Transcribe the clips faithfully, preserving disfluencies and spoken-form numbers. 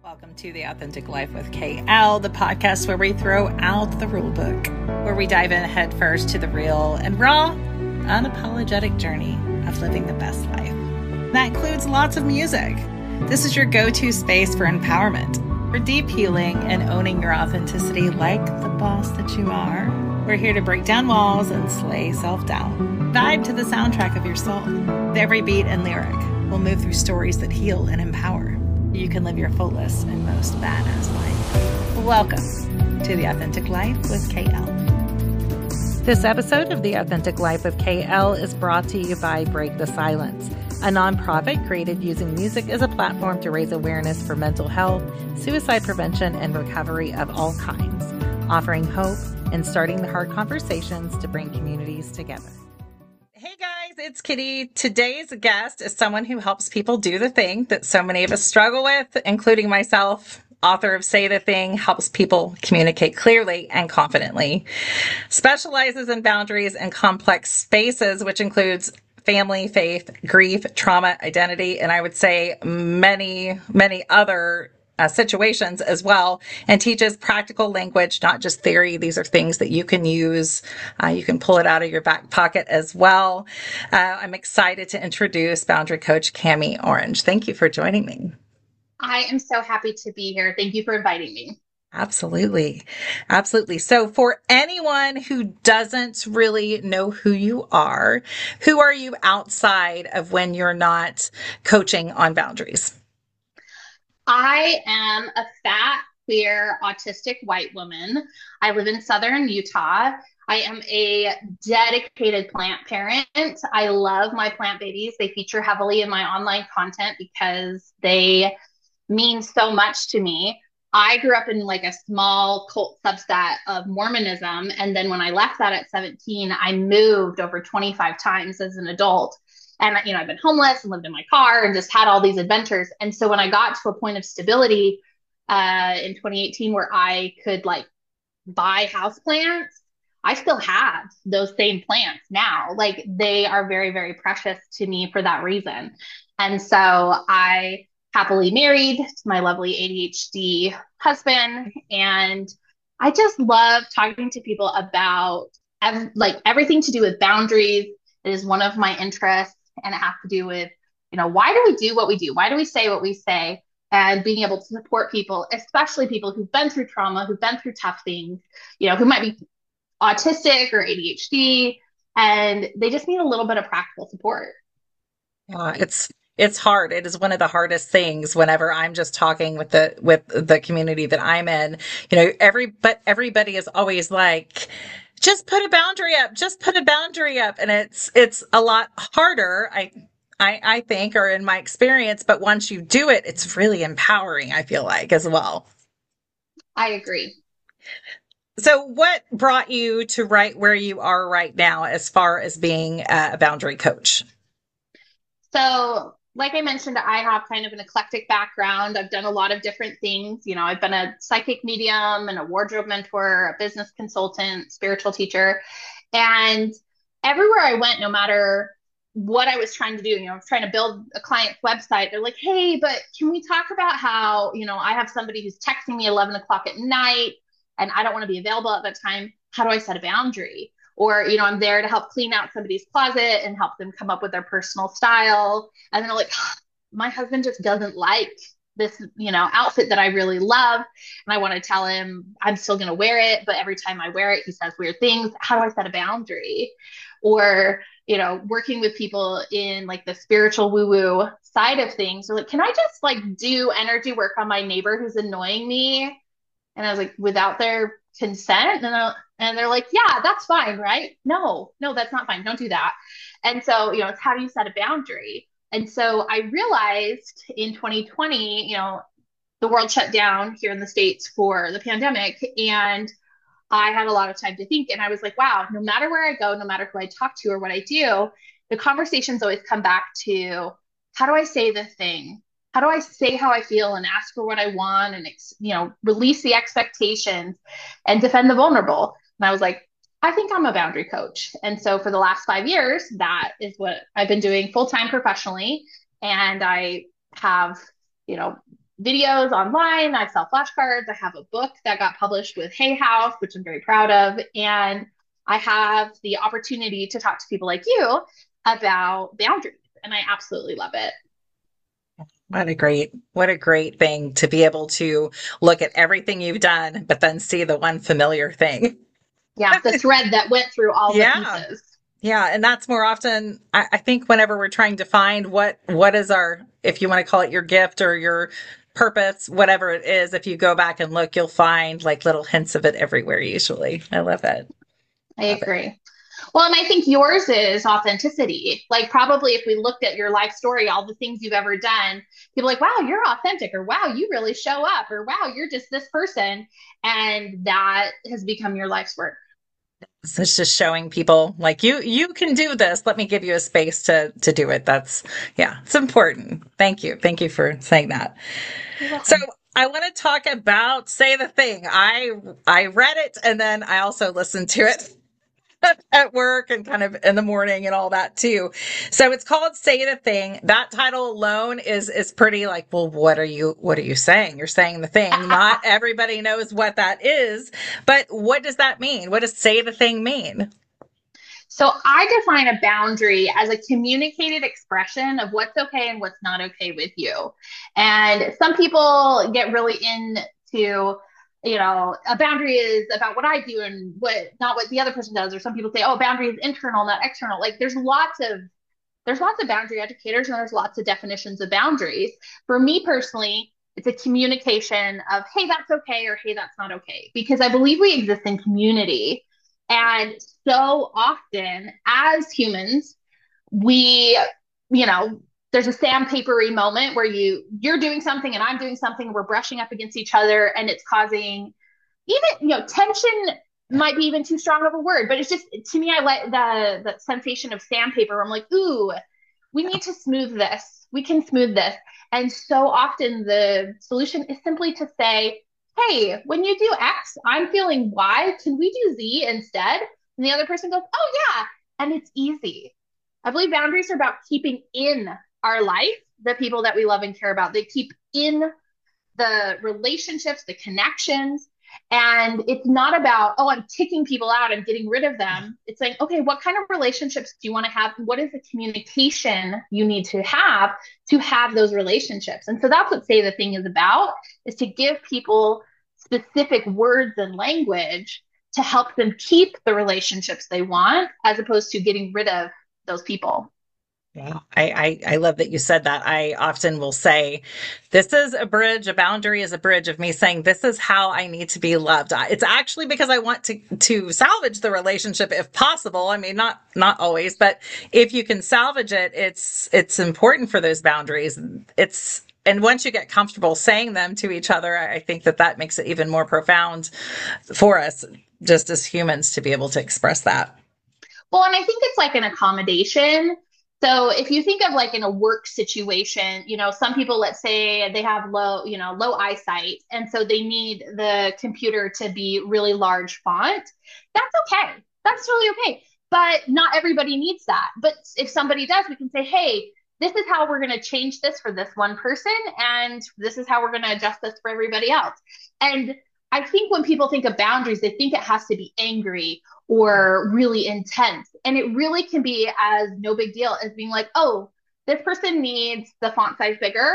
Welcome to The Authentic Life with K L, the podcast where we throw out the rule book, where we dive in head first to the real and raw, unapologetic journey of living the best life. That includes lots of music. This is your go-to space for empowerment, for deep healing and owning your authenticity like the boss that you are. We're here to break down walls and slay self-doubt. Vibe to the soundtrack of your soul. With every beat and lyric, we'll move through stories that heal and empower. You can live your fullest and most badass life. Welcome to The Authentic Life with K L. This episode of The Authentic Life with K L is brought to you by Break the Silence, a nonprofit created using music as a platform to raise awareness for mental health, suicide prevention, and recovery of all kinds, offering hope and starting the hard conversations to bring communities together. Hey guys, it's Kitty. Today's guest is someone who helps people do the thing that so many of us struggle with, including myself. Author of Say the Thing, helps people communicate clearly and confidently. Specializes in boundaries and complex spaces, which includes family, faith, grief, trauma, identity, and I would say many, many other Uh, situations as well, and teaches practical language, not just theory. These are things that you can use. Uh, you can pull it out of your back pocket as well. Uh, I'm excited to introduce boundary coach Cami Orange. Thank you for joining me. I am so happy to be here. Thank you for inviting me. Absolutely. Absolutely. So for anyone who doesn't really know who you are, who are you outside of when you're not coaching on boundaries? I am a fat, queer, autistic white woman. I live in Southern Utah. I am a dedicated plant parent. I love my plant babies. They feature heavily in my online content because they mean so much to me. I grew up in like a small cult subset of Mormonism. And then when I left that at seventeen, I moved over twenty-five times as an adult. And, you know, I've been homeless and lived in my car and just had all these adventures. And so when I got to a point of stability uh, in twenty eighteen where I could like buy house plants, I still have those same plants now. Like they are very, very precious to me for that reason. And so I happily married to my lovely A D H D husband. And I just love talking to people about ev- like everything to do with boundaries. It is one of my interests. And it has to do with, you know, why do we do what we do? Why do we say what we say? And being able to support people, especially people who've been through trauma, who've been through tough things, you know, who might be autistic or A D H D, and they just need a little bit of practical support. Yeah, it's it's hard. It is one of the hardest things whenever I'm just talking with the with the community that I'm in. You know, every but everybody is always like, just put a boundary up, just put a boundary up. And it's, it's a lot harder, I, I, I think, or in my experience, but once you do it, it's really empowering, I feel like, as well. I agree. So what brought you to right where you are right now, as far as being a boundary coach? So, like I mentioned, I have kind of an eclectic background. I've done a lot of different things. You know, I've been a psychic medium and a wardrobe mentor, a business consultant, spiritual teacher. And everywhere I went, no matter what I was trying to do, you know, I was trying to build a client's website. They're like, hey, but can we talk about how, you know, I have somebody who's texting me eleven o'clock at night and I don't want to be available at that time. How do I set a boundary? Or, you know, I'm there to help clean out somebody's closet and help them come up with their personal style. And then they're like, my husband just doesn't like this, you know, outfit that I really love. And I want to tell him I'm still going to wear it. But every time I wear it, he says weird things. How do I set a boundary? Or, you know, working with people in like the spiritual woo-woo side of things. They're like, can I just like do energy work on my neighbor who's annoying me? And I was like, without their consent? And they're, and they're like, yeah, that's fine, right? No, no, that's not fine. Don't do that. And so, you know, it's how do you set a boundary? And so I realized in twenty twenty, you know, the world shut down here in the States for the pandemic. And I had a lot of time to think. And I was like, wow, no matter where I go, no matter who I talk to or what I do, the conversations always come back to how do I say the thing? How do I say how I feel and ask for what I want and, you know, release the expectations and defend the vulnerable? And I was like, I think I'm a boundary coach. And so for the last five years, that is what I've been doing full-time professionally. And I have, you know, videos online. I sell flashcards. I have a book that got published with Hay House, which I'm very proud of. And I have the opportunity to talk to people like you about boundaries. And I absolutely love it. What a great, what a great thing to be able to look at everything you've done, but then see the one familiar thing. Yeah, the thread that went through all the Yeah. pieces. Yeah. And that's more often, I, I think whenever we're trying to find what, what is our, if you want to call it your gift or your purpose, whatever it is, if you go back and look, you'll find like little hints of it everywhere usually. I love it. I Love it. agree. Well, and I think yours is authenticity. Like, probably if we looked at your life story, all the things you've ever done, people are like, wow, you're authentic, or wow, you really show up, or wow, you're just this person. And that has become your life's work. So it's just showing people like you, you can do this. Let me give you a space to, to do it. That's, yeah, it's important. Thank you. Thank you for saying that. You're So welcome. I want to talk about Say the Thing. I, I read it and then I also listened to it at work and kind of in the morning and all that too. So it's called Say the Thing. That title alone is is pretty like, well, what are you what are you saying? You're saying the thing. Not everybody knows what that is, but what does that mean? What does Say the Thing mean? So I define a boundary as a communicated expression of what's okay and what's not okay with you. And some people get really into, you know, a boundary is about what I do and what not what the other person does. Or some people say, oh, boundary is internal, not external. Like there's lots of there's lots of boundary educators and there's lots of definitions of boundaries. For me personally, it's a communication of, hey, that's okay, or hey, that's not okay. Because I believe we exist in community. And so often as humans, we, you know, there's a sandpapery moment where you you're doing something and I'm doing something, and we're brushing up against each other, and it's causing even, you know, tension might be even too strong of a word, but it's just, to me, I like the the sensation of sandpaper where I'm like, ooh, we need to smooth this. We can smooth this. And so often the solution is simply to say, hey, when you do X, I'm feeling Y. Can we do Z instead? And the other person goes, oh, yeah. And it's easy. I believe boundaries are about keeping in our life the people that we love and care about. They keep in the relationships, the connections. And it's not about, oh, I'm kicking people out, I'm getting rid of them. It's like, okay, what kind of relationships do you want to have? What is the communication you need to have to have those relationships? And so that's what Say the Thing is about, is to give people specific words and language to help them keep the relationships they want, as opposed to getting rid of those people. Yeah, I, I, I love that you said that. I often will say, this is a bridge, a boundary is a bridge of me saying, this is how I need to be loved. It's actually because I want to, to salvage the relationship if possible. I mean, not, not always, but if you can salvage it, it's, it's important for those boundaries. It's, and once you get comfortable saying them to each other, I think that that makes it even more profound for us, just as humans, to be able to express that. Well, and I think it's like an accommodation. So if you think of like in a work situation, you know, some people, let's say they have low, you know, low eyesight, and so they need the computer to be really large font. That's okay. That's totally okay. But not everybody needs that. But if somebody does, we can say, hey, this is how we're going to change this for this one person, and this is how we're going to adjust this for everybody else. And I think when people think of boundaries, they think it has to be angry or really intense. And it really can be as no big deal as being like, oh, this person needs the font size bigger.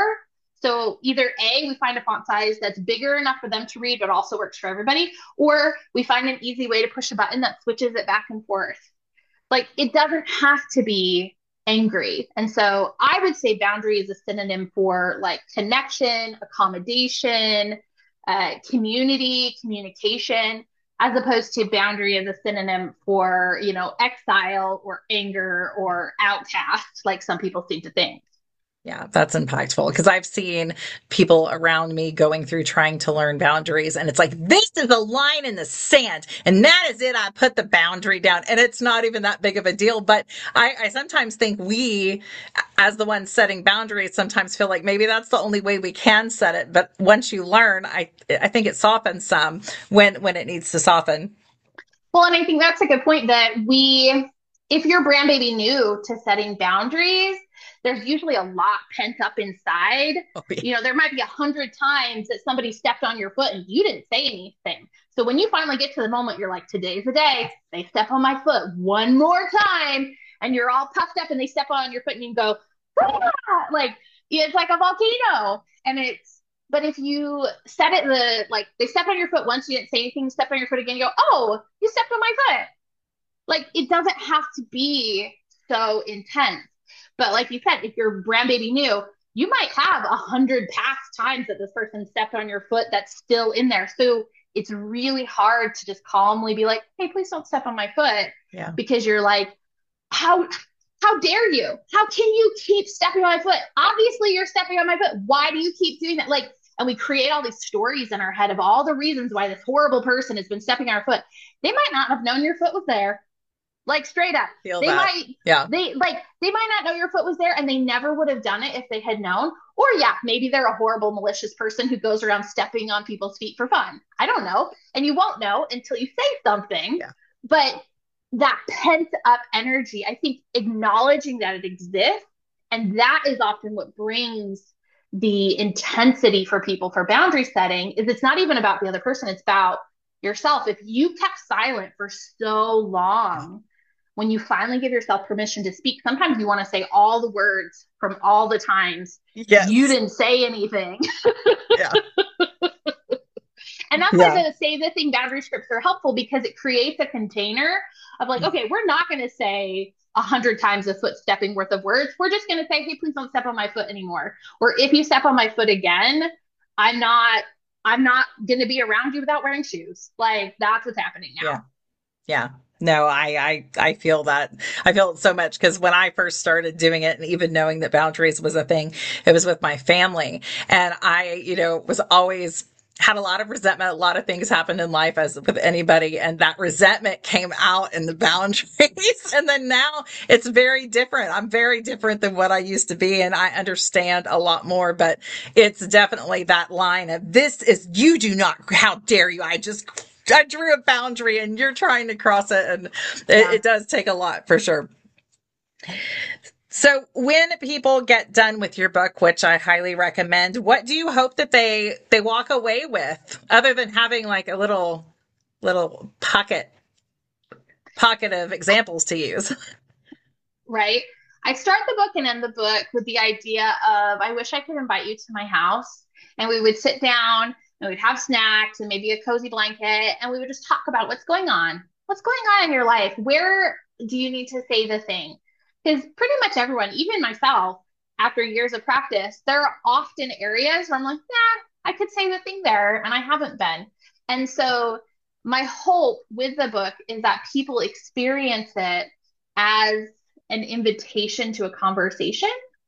So either A, we find a font size that's bigger enough for them to read, but also works for everybody, or we find an easy way to push a button that switches it back and forth. Like, it doesn't have to be angry. And so I would say boundary is a synonym for like connection, accommodation, uh, community, communication, as opposed to boundary as a synonym for, you know, exile or anger or outcast, like some people seem to think. Yeah, that's impactful because I've seen people around me going through trying to learn boundaries, and it's like, this is a line in the sand, and that is it. I put the boundary down, and it's not even that big of a deal. But I, I sometimes think we, as the ones setting boundaries, sometimes feel like maybe that's the only way we can set it. But once you learn, I I think it softens some when when it needs to soften. Well, and I think that's a good point that we, if you're brand baby new to setting boundaries, there's usually a lot pent up inside. Oh, yeah. You know, there might be a hundred times that somebody stepped on your foot and you didn't say anything. So when you finally get to the moment, you're like, today's the day. They step on my foot one more time, and you're all puffed up, and they step on your foot, and you go, ah! Like, it's like a volcano. And it's, but if you set it the, like, they stepped on your foot once, you didn't say anything, step on your foot again, you go, oh, you stepped on my foot. Like, it doesn't have to be so intense. But like you said, if you're brand baby new, you might have a hundred past times that this person stepped on your foot that's still in there. So it's really hard to just calmly be like, hey, please don't step on my foot. Yeah. Because you're like, how how dare you? How can you keep stepping on my foot? Obviously you're stepping on my foot. Why do you keep doing that? Like, and we create all these stories in our head of all the reasons why this horrible person has been stepping on our foot. They might not have known your foot was there. Like, straight up. Feel they that. might, yeah. They like, they might not know your foot was there, and they never would have done it if they had known. Or yeah, maybe they're a horrible, malicious person who goes around stepping on people's feet for fun. I don't know. And you won't know until you say something. Yeah. But that pent up energy, I think acknowledging that it exists, and that is often what brings the intensity for people for boundary setting, is it's not even about the other person. It's about yourself. If you kept silent for so long, when you finally give yourself permission to speak, sometimes you want to say all the words from all the times yes. you didn't say anything. Yeah. And that's yeah. why the say the thing boundary scripts are helpful, because it creates a container of like, okay, we're not going to say a hundred times a foot stepping worth of words. We're just going to say, hey, please don't step on my foot anymore. Or if you step on my foot again, I'm not, I'm not going to be around you without wearing shoes. Like, that's what's happening now. Yeah. Yeah. No, I, I, I feel that. I feel it so much, because when I first started doing it, and even knowing that boundaries was a thing, it was with my family. And I, you know, was always had a lot of resentment. A lot of things happened in life, as with anybody. And that resentment came out in the boundaries. And then now it's very different. I'm very different than what I used to be. And I understand a lot more, but it's definitely that line of, this is, you do not, how dare you? I just I drew a boundary and you're trying to cross it. And it, yeah. it does take a lot, for sure. So when people get done with your book, which I highly recommend, what do you hope that they, they walk away with, other than having like a little, little pocket, pocket of examples to use? Right. I start the book and end the book with the idea of, I wish I could invite you to my house, and we would sit down and we'd have snacks and maybe a cozy blanket, and we would just talk about what's going on. What's going on in your life? Where do you need to say the thing? Because pretty much everyone, even myself, after years of practice, there are often areas where I'm like, yeah, I could say the thing there, and I haven't been. And so my hope with the book is that people experience it as an invitation to a conversation,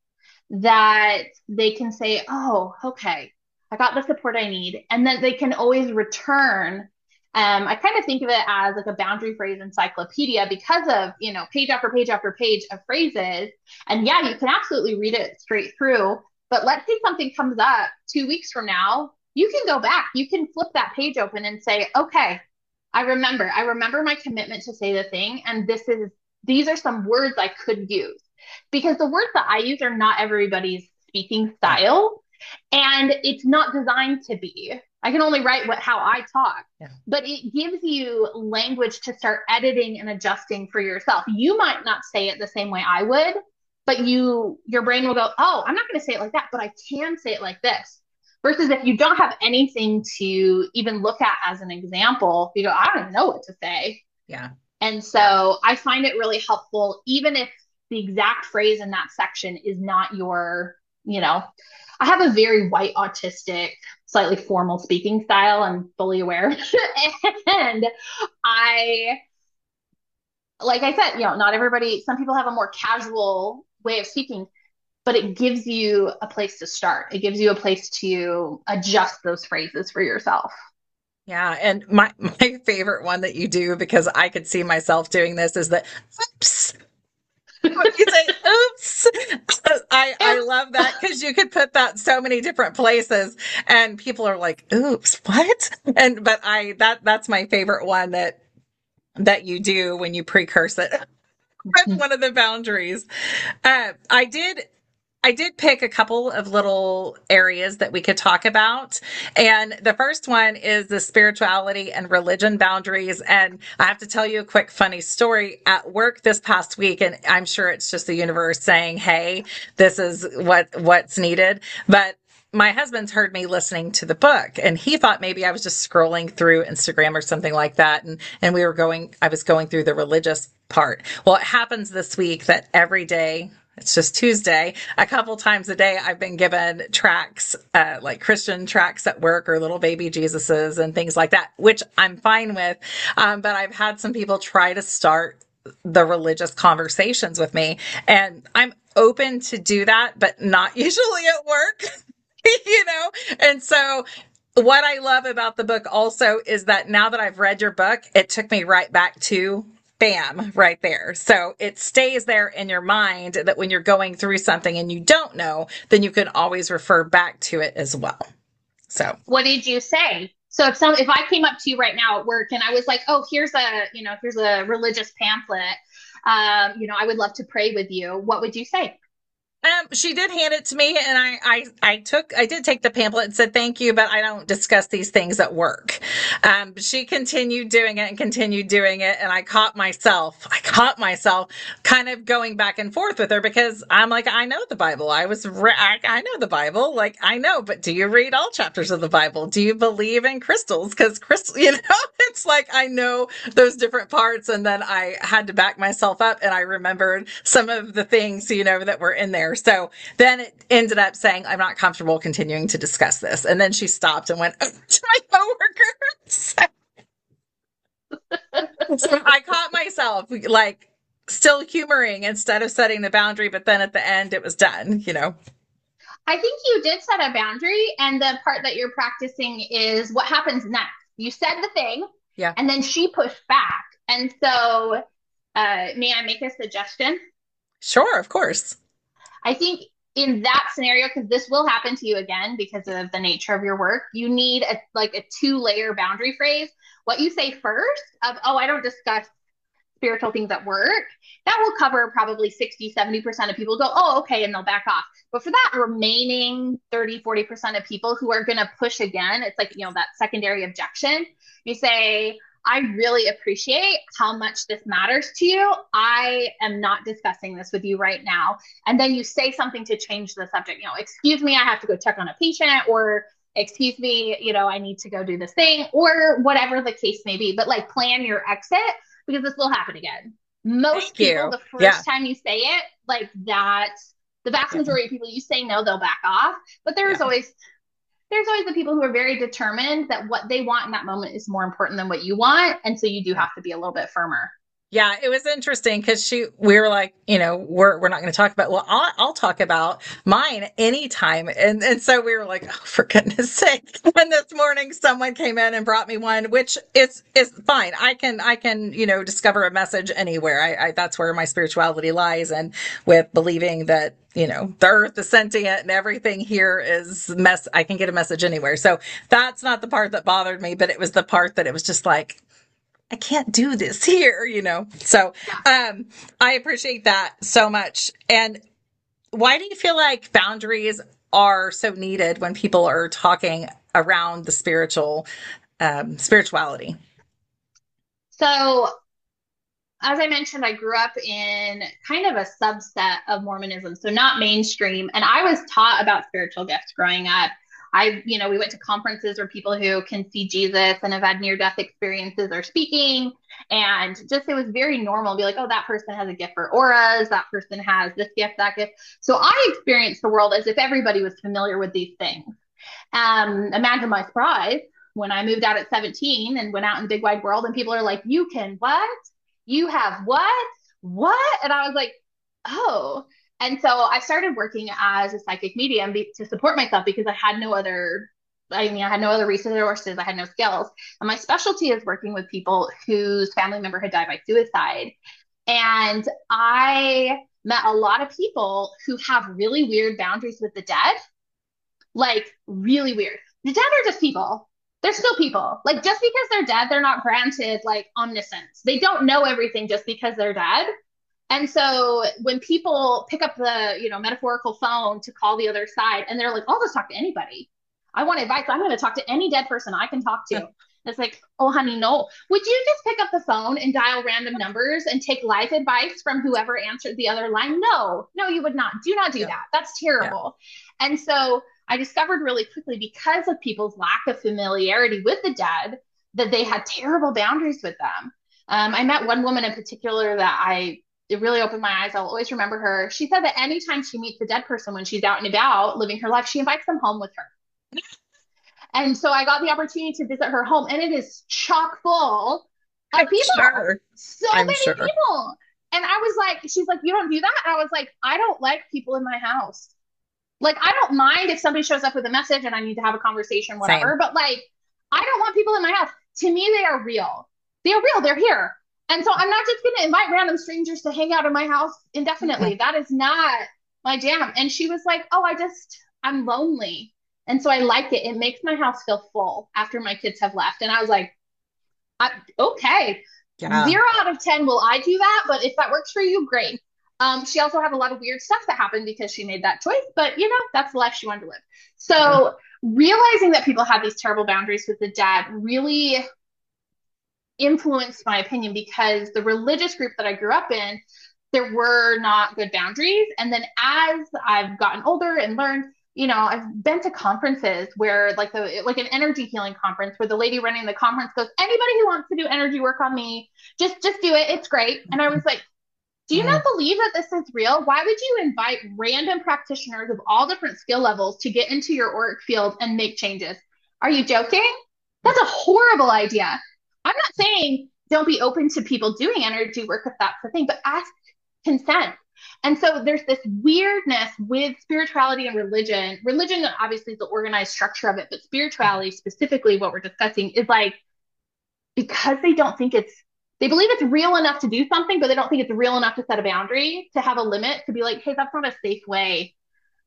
that they can say, oh, okay, I got the support I need. And then they can always return. Um, I kind of think of it as like a boundary phrase encyclopedia, because of, you know, page after page after page of phrases. And yeah, you can absolutely read it straight through. But let's say something comes up two weeks from now, you can go back. You can flip that page open and say, okay, I remember. I remember my commitment to say the thing. And this is, these are some words I could use. Because the words that I use are not everybody's speaking style. And it's not designed to be. I can only write what how I talk, yeah. But it gives you language to start editing and adjusting for yourself. You might not say it the same way I would, but you, your brain will go, oh, I'm not going to say it like that, but I can say it like this. Versus if you don't have anything to even look at as an example, you go, I don't even know what to say. Yeah. And so I find it really helpful, even if the exact phrase in that section is not your, you know, I have a very white, autistic, slightly formal speaking style. I'm fully aware. And I, like I said, you know, not everybody, some people have a more casual way of speaking, but it gives you a place to start. It gives you a place to adjust those phrases for yourself. Yeah. And my, my favorite one that you do, because I could see myself doing this, is that, oops. You say, oops. I, I love that, because you could put that so many different places and people are like, oops, what? And, but I, that, that's my favorite one that, that you do when you precurse it. That's one of the boundaries. Uh, I did I did pick a couple of little areas that we could talk about. And the first one is the spirituality and religion boundaries. And I have to tell you a quick funny story at work this past week. And I'm sure it's just the universe saying, hey, this is what, what's needed. But my husband's heard me listening to the book and he thought maybe I was just scrolling through Instagram or something like that. And, and we were going, I was going through the religious part. Well, it happens this week that every day, it's just Tuesday, a couple times a day, I've been given tracts, uh, like Christian tracts at work or little baby Jesuses and things like that, which I'm fine with. Um, but I've had some people try to start the religious conversations with me, and I'm open to do that, but not usually at work, you know? And so what I love about the book also is that now that I've read your book, it took me right back to bam, right there. So it stays there in your mind that when you're going through something and you don't know, then you can always refer back to it as well. So what did you say? So if some, if I came up to you right now at work and I was like, oh, here's a, you know, here's a religious pamphlet, um, you know, I would love to pray with you. What would you say? Um, she did hand it to me and I, I, I took, I did take the pamphlet and said, thank you, but I don't discuss these things at work. Um, she continued doing it and continued doing it. And I caught myself, I caught myself kind of going back and forth with her because I'm like, I know the Bible. I was, re- I, I know the Bible. Like I know, but do you read all chapters of the Bible? Do you believe in crystals? Cause crystal, you know, it's like, I know those different parts. And then I had to back myself up and I remembered some of the things, you know, that were in there. So then it ended up saying, I'm not comfortable continuing to discuss this. And then she stopped and went over to my coworkers. So I caught myself like still humoring instead of setting the boundary. But then at the end, it was done, you know. I think you did set a boundary. And the part that you're practicing is what happens next. You said the thing, yeah, and then she pushed back. And so, uh, may I make a suggestion? Sure, of course. I think in that scenario, because this will happen to you again because of the nature of your work, you need a like a two layer boundary phrase. What you say first of, oh, I don't discuss spiritual things at work, that will cover probably sixty, seventy percent of people go, oh, okay, and they'll back off. But for that remaining thirty, forty percent of people who are going to push again, it's like, you know, that secondary objection, you say, I really appreciate how much this matters to you. I am not discussing this with you right now. And then you say something to change the subject. You know, excuse me, I have to go check on a patient, or excuse me, you know, I need to go do this thing, or whatever the case may be. But like plan your exit because this will happen again. Most Thank people, you. the first Yeah. time you say it, like that, the vast majority of people, you say no, they'll back off. But there's Yeah. always there's always the people who are very determined that what they want in that moment is more important than what you want. And so you do have to be a little bit firmer. Yeah, it was interesting because she, we were like, you know, we're we're not going to talk about. Well, I'll, I'll talk about mine anytime, and and so we were like, oh, for goodness sake! And this morning, someone came in and brought me one, which is is fine. I can I can you know discover a message anywhere. I, I that's where my spirituality lies, and with believing that you know the earth is sentient and everything here is mess. I can get a message anywhere. So that's not the part that bothered me, but it was the part that it was just like, I can't do this here, you know? So, um, I appreciate that so much. And why do you feel like boundaries are so needed when people are talking around the spiritual, um, spirituality? So, as I mentioned, I grew up in kind of a subset of Mormonism, so not mainstream. And I was taught about spiritual gifts growing up. I, you know, we went to conferences where people who can see Jesus and have had near-death experiences are speaking. And just, it was very normal to be like, oh, that person has a gift for auras. That person has this gift, that gift. So I experienced the world as if everybody was familiar with these things. Um, imagine my surprise when I moved out at seventeen and went out in the big wide world and people are like, you can what? You have what? What? And I was like, oh. And so I started working as a psychic medium be- to support myself because I had no other, I mean, I had no other resources. I had no skills. And my specialty is working with people whose family member had died by suicide. And I met a lot of people who have really weird boundaries with the dead, like really weird. The dead are just people. They're still people. Like just because they're dead, they're not granted like omniscience. They don't know everything just because they're dead. And so when people pick up the, you know, metaphorical phone to call the other side and they're like, I'll just talk to anybody. I want advice. I'm going to talk to any dead person I can talk to. It's like, oh, honey, no. Would you just pick up the phone and dial random numbers and take life advice from whoever answered the other line? No, no, you would not. Do not do yeah. that. That's terrible. Yeah. And so I discovered really quickly, because of people's lack of familiarity with the dead, that they had terrible boundaries with them. Um, I met one woman in particular that I, it really opened my eyes. I'll always remember her. She said that anytime she meets a dead person when she's out and about living her life, she invites them home with her. And so I got the opportunity to visit her home, and it is chock full of I'm people. Sure. So I'm many sure. people. And I was like, she's like, you don't do that? And I was like, I don't like people in my house. Like, I don't mind if somebody shows up with a message and I need to have a conversation, whatever. Same. But like, I don't want people in my house. To me, they are real. They are real. They're here. And so I'm not just going to invite random strangers to hang out in my house indefinitely. Mm-hmm. That is not my jam. And she was like, oh, I just, I'm lonely. And so I like it. It makes my house feel full after my kids have left. And I was like, I, okay, yeah. zero out of ten will I do that. But if that works for you, great. Um, she also had a lot of weird stuff that happened because she made that choice. But, you know, that's the life she wanted to live. So yeah. realizing that people had these terrible boundaries with the dead really influenced my opinion, because the religious group that I grew up in, there were not good boundaries. And then as I've gotten older and learned, you know, I've been to conferences where like the, like an energy healing conference where the lady running the conference goes, anybody who wants to do energy work on me, just, just do it. It's great. And I was like, do you not believe that this is real? Why would you invite random practitioners of all different skill levels to get into your auric field and make changes? Are you joking? That's a horrible idea. I'm not saying don't be open to people doing energy work if that's the thing, but ask consent. And so there's this weirdness with spirituality and religion. Religion, obviously, is the organized structure of it, but spirituality, specifically what we're discussing, is like, because they don't think it's, they believe it's real enough to do something, but they don't think it's real enough to set a boundary, to have a limit, to be like, hey, that's not a safe way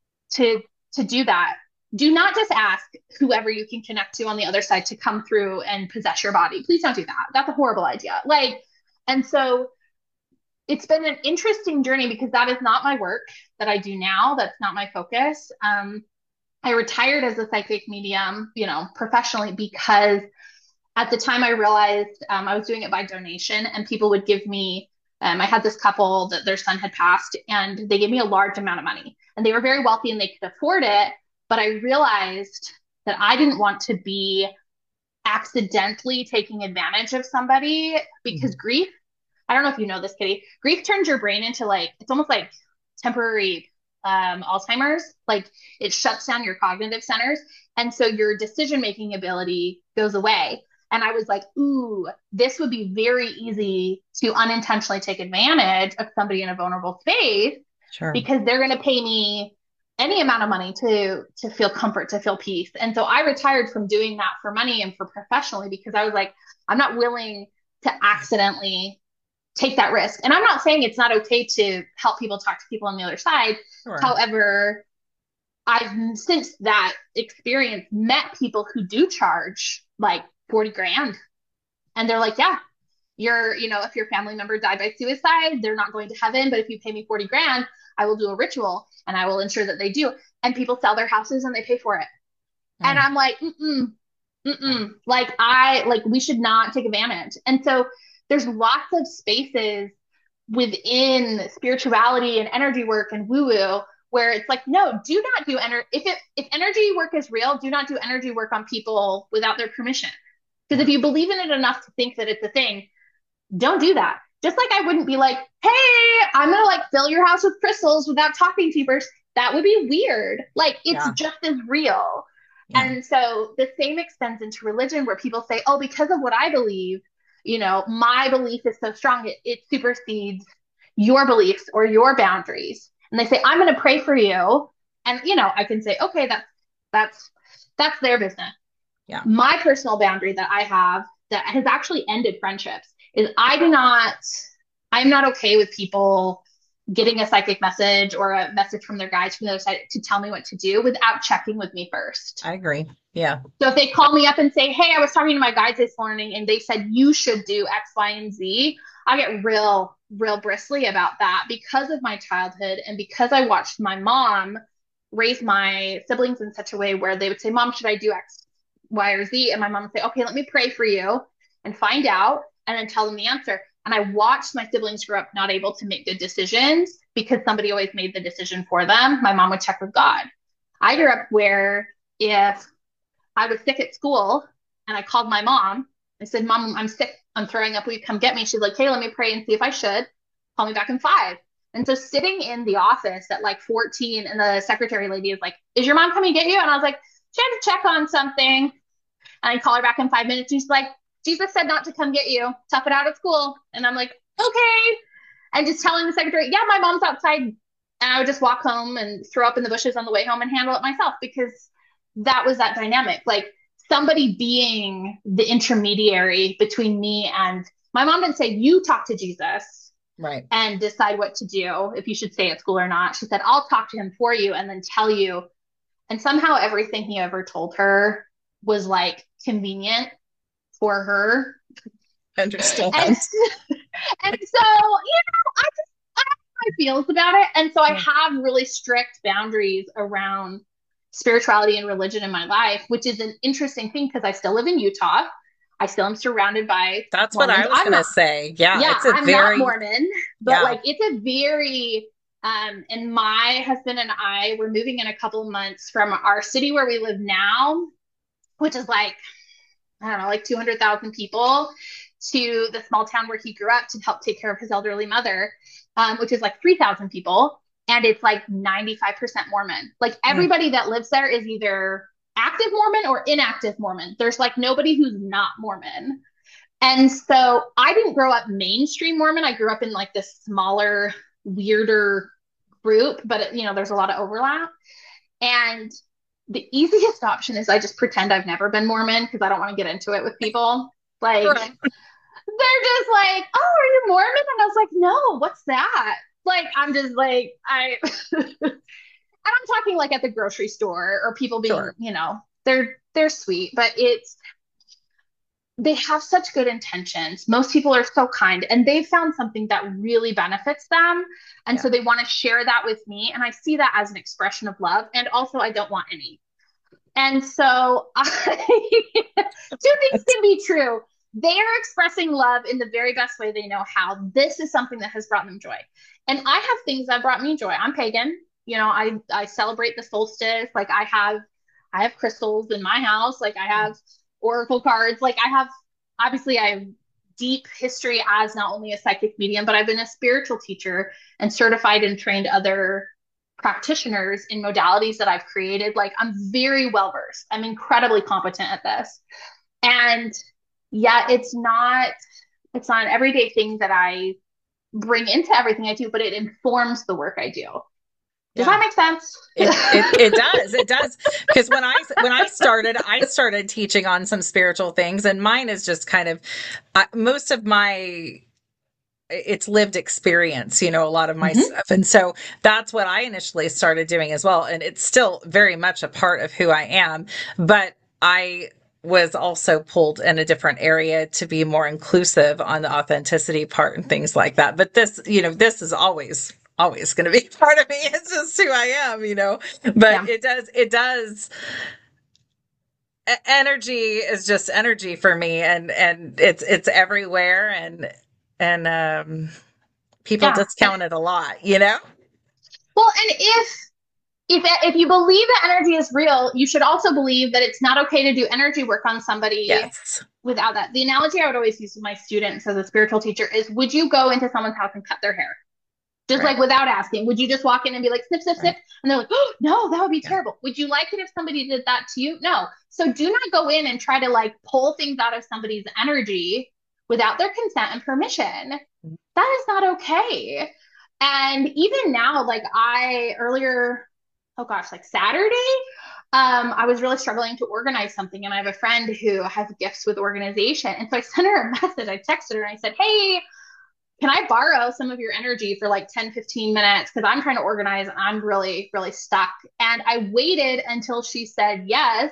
to, to do that. Do not just ask whoever you can connect to on the other side to come through and possess your body. Please don't do that. That's a horrible idea. Like, and so it's been an interesting journey, because that is not my work that I do now. That's not my focus. Um, I retired as a psychic medium, you know, professionally, because at the time I realized um, I was doing it by donation, and people would give me, um, I had this couple that their son had passed, and they gave me a large amount of money, and they were very wealthy and they could afford it. But I realized that I didn't want to be accidentally taking advantage of somebody, because mm-hmm. grief, I don't know if you know this, Kitty, grief turns your brain into like, it's almost like temporary um, Alzheimer's. Like, it shuts down your cognitive centers. And so your decision-making ability goes away. And I was like, ooh, this would be very easy to unintentionally take advantage of somebody in a vulnerable space, sure. because they're going to pay me any amount of money to, to feel comfort, to feel peace. And so I retired from doing that for money and for professionally, because I was like, I'm not willing to accidentally take that risk. And I'm not saying it's not okay to help people talk to people on the other side. Sure. However, I've since that experience met people who do charge like forty grand. And they're like, yeah, you're, you know, if your family member died by suicide, they're not going to heaven. But if you pay me forty grand, I will do a ritual and I will ensure that they do. And people sell their houses and they pay for it. Mm. And I'm like, mm-mm, mm-mm. Like I, like we should not take advantage. And so there's lots of spaces within spirituality and energy work and woo-woo where it's like, no, do not do energy. If it, if energy work is real, do not do energy work on people without their permission. Because if you believe in it enough to think that it's a thing, don't do that. Just like I wouldn't be like, hey, I'm going to like fill your house with crystals without talking to you first. That would be weird. Like it's yeah. just as real. Yeah. And so the same extends into religion, where people say, oh, because of what I believe, you know, my belief is so strong, it, it supersedes your beliefs or your boundaries. And they say, I'm going to pray for you. And, you know, I can say, okay, that's, that's, that's their business. Yeah. My personal boundary that I have that has actually ended friendships is I do not, I'm not okay with people getting a psychic message or a message from their guides from the other side to tell me what to do without checking with me first. I agree. Yeah. So if they call me up and say, hey, I was talking to my guides this morning and they said you should do X, Y, and Z, I get real, real bristly about that because of my childhood and because I watched my mom raise my siblings in such a way where they would say, Mom, should I do X, Y, or Z? And my mom would say, okay, let me pray for you and find out and then tell them the answer. And I watched my siblings grow up not able to make good decisions because somebody always made the decision for them. My mom would check with God. I grew up where if I was sick at school and I called my mom, I said, Mom, I'm sick. I'm throwing up. Will you come get me? She's like, hey, let me pray and see if I should. Call me back in five. And so sitting in the office at like fourteen, and the secretary lady is like, is your mom coming to get you? And I was like, she had to check on something. And I call her back in five minutes. And she's like, Jesus said not to come get you. Tough it out at school. And I'm like, okay. And just telling the secretary, yeah, my mom's outside. And I would just walk home and throw up in the bushes on the way home and handle it myself because that was that dynamic. Like somebody being the intermediary between me and my mom didn't say, you talk to Jesus. Right. And decide what to do, if you should stay at school or not. She said, I'll talk to him for you and then tell you. And somehow everything he ever told her was like convenient for her. Understand. And, and so, you know, I just, I have my feels about it. And so I have really strict boundaries around spirituality and religion in my life, which is an interesting thing because I still live in Utah. I still am surrounded by That's Mormons. what I was going to say. Yeah. Yeah, it's a I'm very, not Mormon, but yeah. like it's a very, um, and my husband and I were moving in a couple of months from our city where we live now, which is like, I don't know, like two hundred thousand people, to the small town where he grew up to help take care of his elderly mother, um, which is like three thousand people. And it's like ninety-five percent Mormon. Like everybody mm. that lives there is either active Mormon or inactive Mormon. There's like nobody who's not Mormon. And so I didn't grow up mainstream Mormon. I grew up in like this smaller, weirder group, but you know, there's a lot of overlap. And the easiest option is I just pretend I've never been Mormon because I don't want to get into it with people. Like, right. They're just like, oh, are you Mormon? And I was like, no, what's that? Like, I'm just like, I, and I'm talking like at the grocery store or people being, sure. you know, they're, they're sweet, but it's, they have such good intentions. Most people are so kind and they've found something that really benefits them. And yeah. so they want to share that with me. And I see that as an expression of love. And also I don't want any. And so I, two things can be true. They are expressing love in the very best way they know how. This is something that has brought them joy. And I have things that brought me joy. I'm pagan. You know, I, I celebrate the solstice. Like I have, I have crystals in my house. Like I have oracle cards. Like I have, obviously I have deep history as not only a psychic medium, but I've been a spiritual teacher and certified and trained other practitioners in modalities that I've created. Like I'm very well versed. I'm incredibly competent at this. And yeah, it's not, it's not an everyday thing that I bring into everything I do, but it informs the work I do. Does yeah. that make sense? It, it, it does. It does. Because when I, when I started, I started teaching on some spiritual things, and mine is just kind of, uh, most of my, it's lived experience, you know, a lot of my mm-hmm. stuff. And so that's what I initially started doing as well. And it's still very much a part of who I am, but I was also pulled in a different area to be more inclusive on the authenticity part and things like that. But this, you know, this is always, always going to be part of me. It's just who I am, you know, but yeah. it does, it does. Energy is just energy for me, and, and it's, it's everywhere. And, and, um, people yeah. discount it a lot, you know? Well, and if, If if you believe that energy is real, you should also believe that it's not okay to do energy work on somebody yes. without that. The analogy I would always use with my students as a spiritual teacher is, would you go into someone's house and cut their hair? Just right. like without asking, would you just walk in and be like, snip, snip, right. snip? And they're like, oh, no, that would be yeah. terrible. Would you like it if somebody did that to you? No. So do not go in and try to like pull things out of somebody's energy without their consent and permission. Mm-hmm. That is not okay. And even now, like I earlier, oh gosh, like Saturday, um, I was really struggling to organize something. And I have a friend who has gifts with organization. And so I sent her a message. I texted her and I said, hey, can I borrow some of your energy for like ten, fifteen minutes? Because I'm trying to organize and I'm really, really stuck. And I waited until she said yes.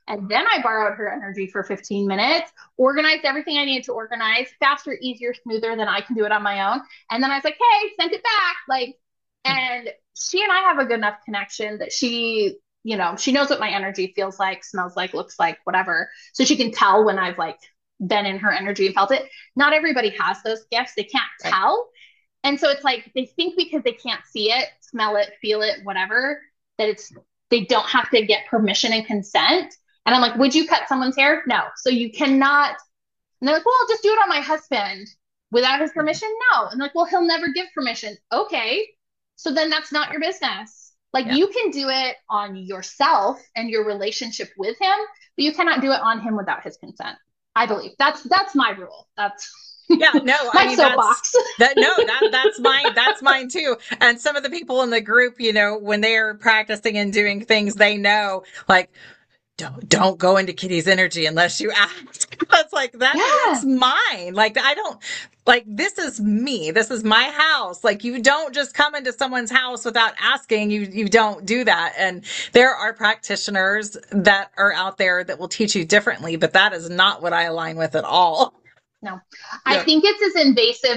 And then I borrowed her energy for fifteen minutes, organized everything I needed to organize, faster, easier, smoother than I can do it on my own. And then I was like, hey, sent it back. Like, and she and I have a good enough connection that she, you know, she knows what my energy feels like, smells like, looks like, whatever. So she can tell when I've like been in her energy and felt it. Not everybody has those gifts. They can't Right. tell. And so it's like they think because they can't see it, smell it, feel it, whatever, that it's they don't have to get permission and consent. And I'm like, would you cut someone's hair? No. So you cannot. And they're like, well, I'll just do it on my husband without his permission. No. And they're like, well, he'll never give permission. Okay. So then that's not your business. Like Yeah. you can do it on yourself and your relationship with him, but you cannot do it on him without his consent. I believe that's that's my rule. That's Yeah, no, my I mean, soapbox. that's, that, no, that, that's mine. That's mine too. And some of the people in the group, you know, when they're practicing and doing things, they know, like, don't, don't go into Kitty's energy unless you ask. That's like, that Yeah. is mine. Like, I don't, like, this is me. This is my house. Like, you don't just come into someone's house without asking. You, you don't do that. And there are practitioners that are out there that will teach you differently, but that is not what I align with at all. No, I Yeah. think it's as invasive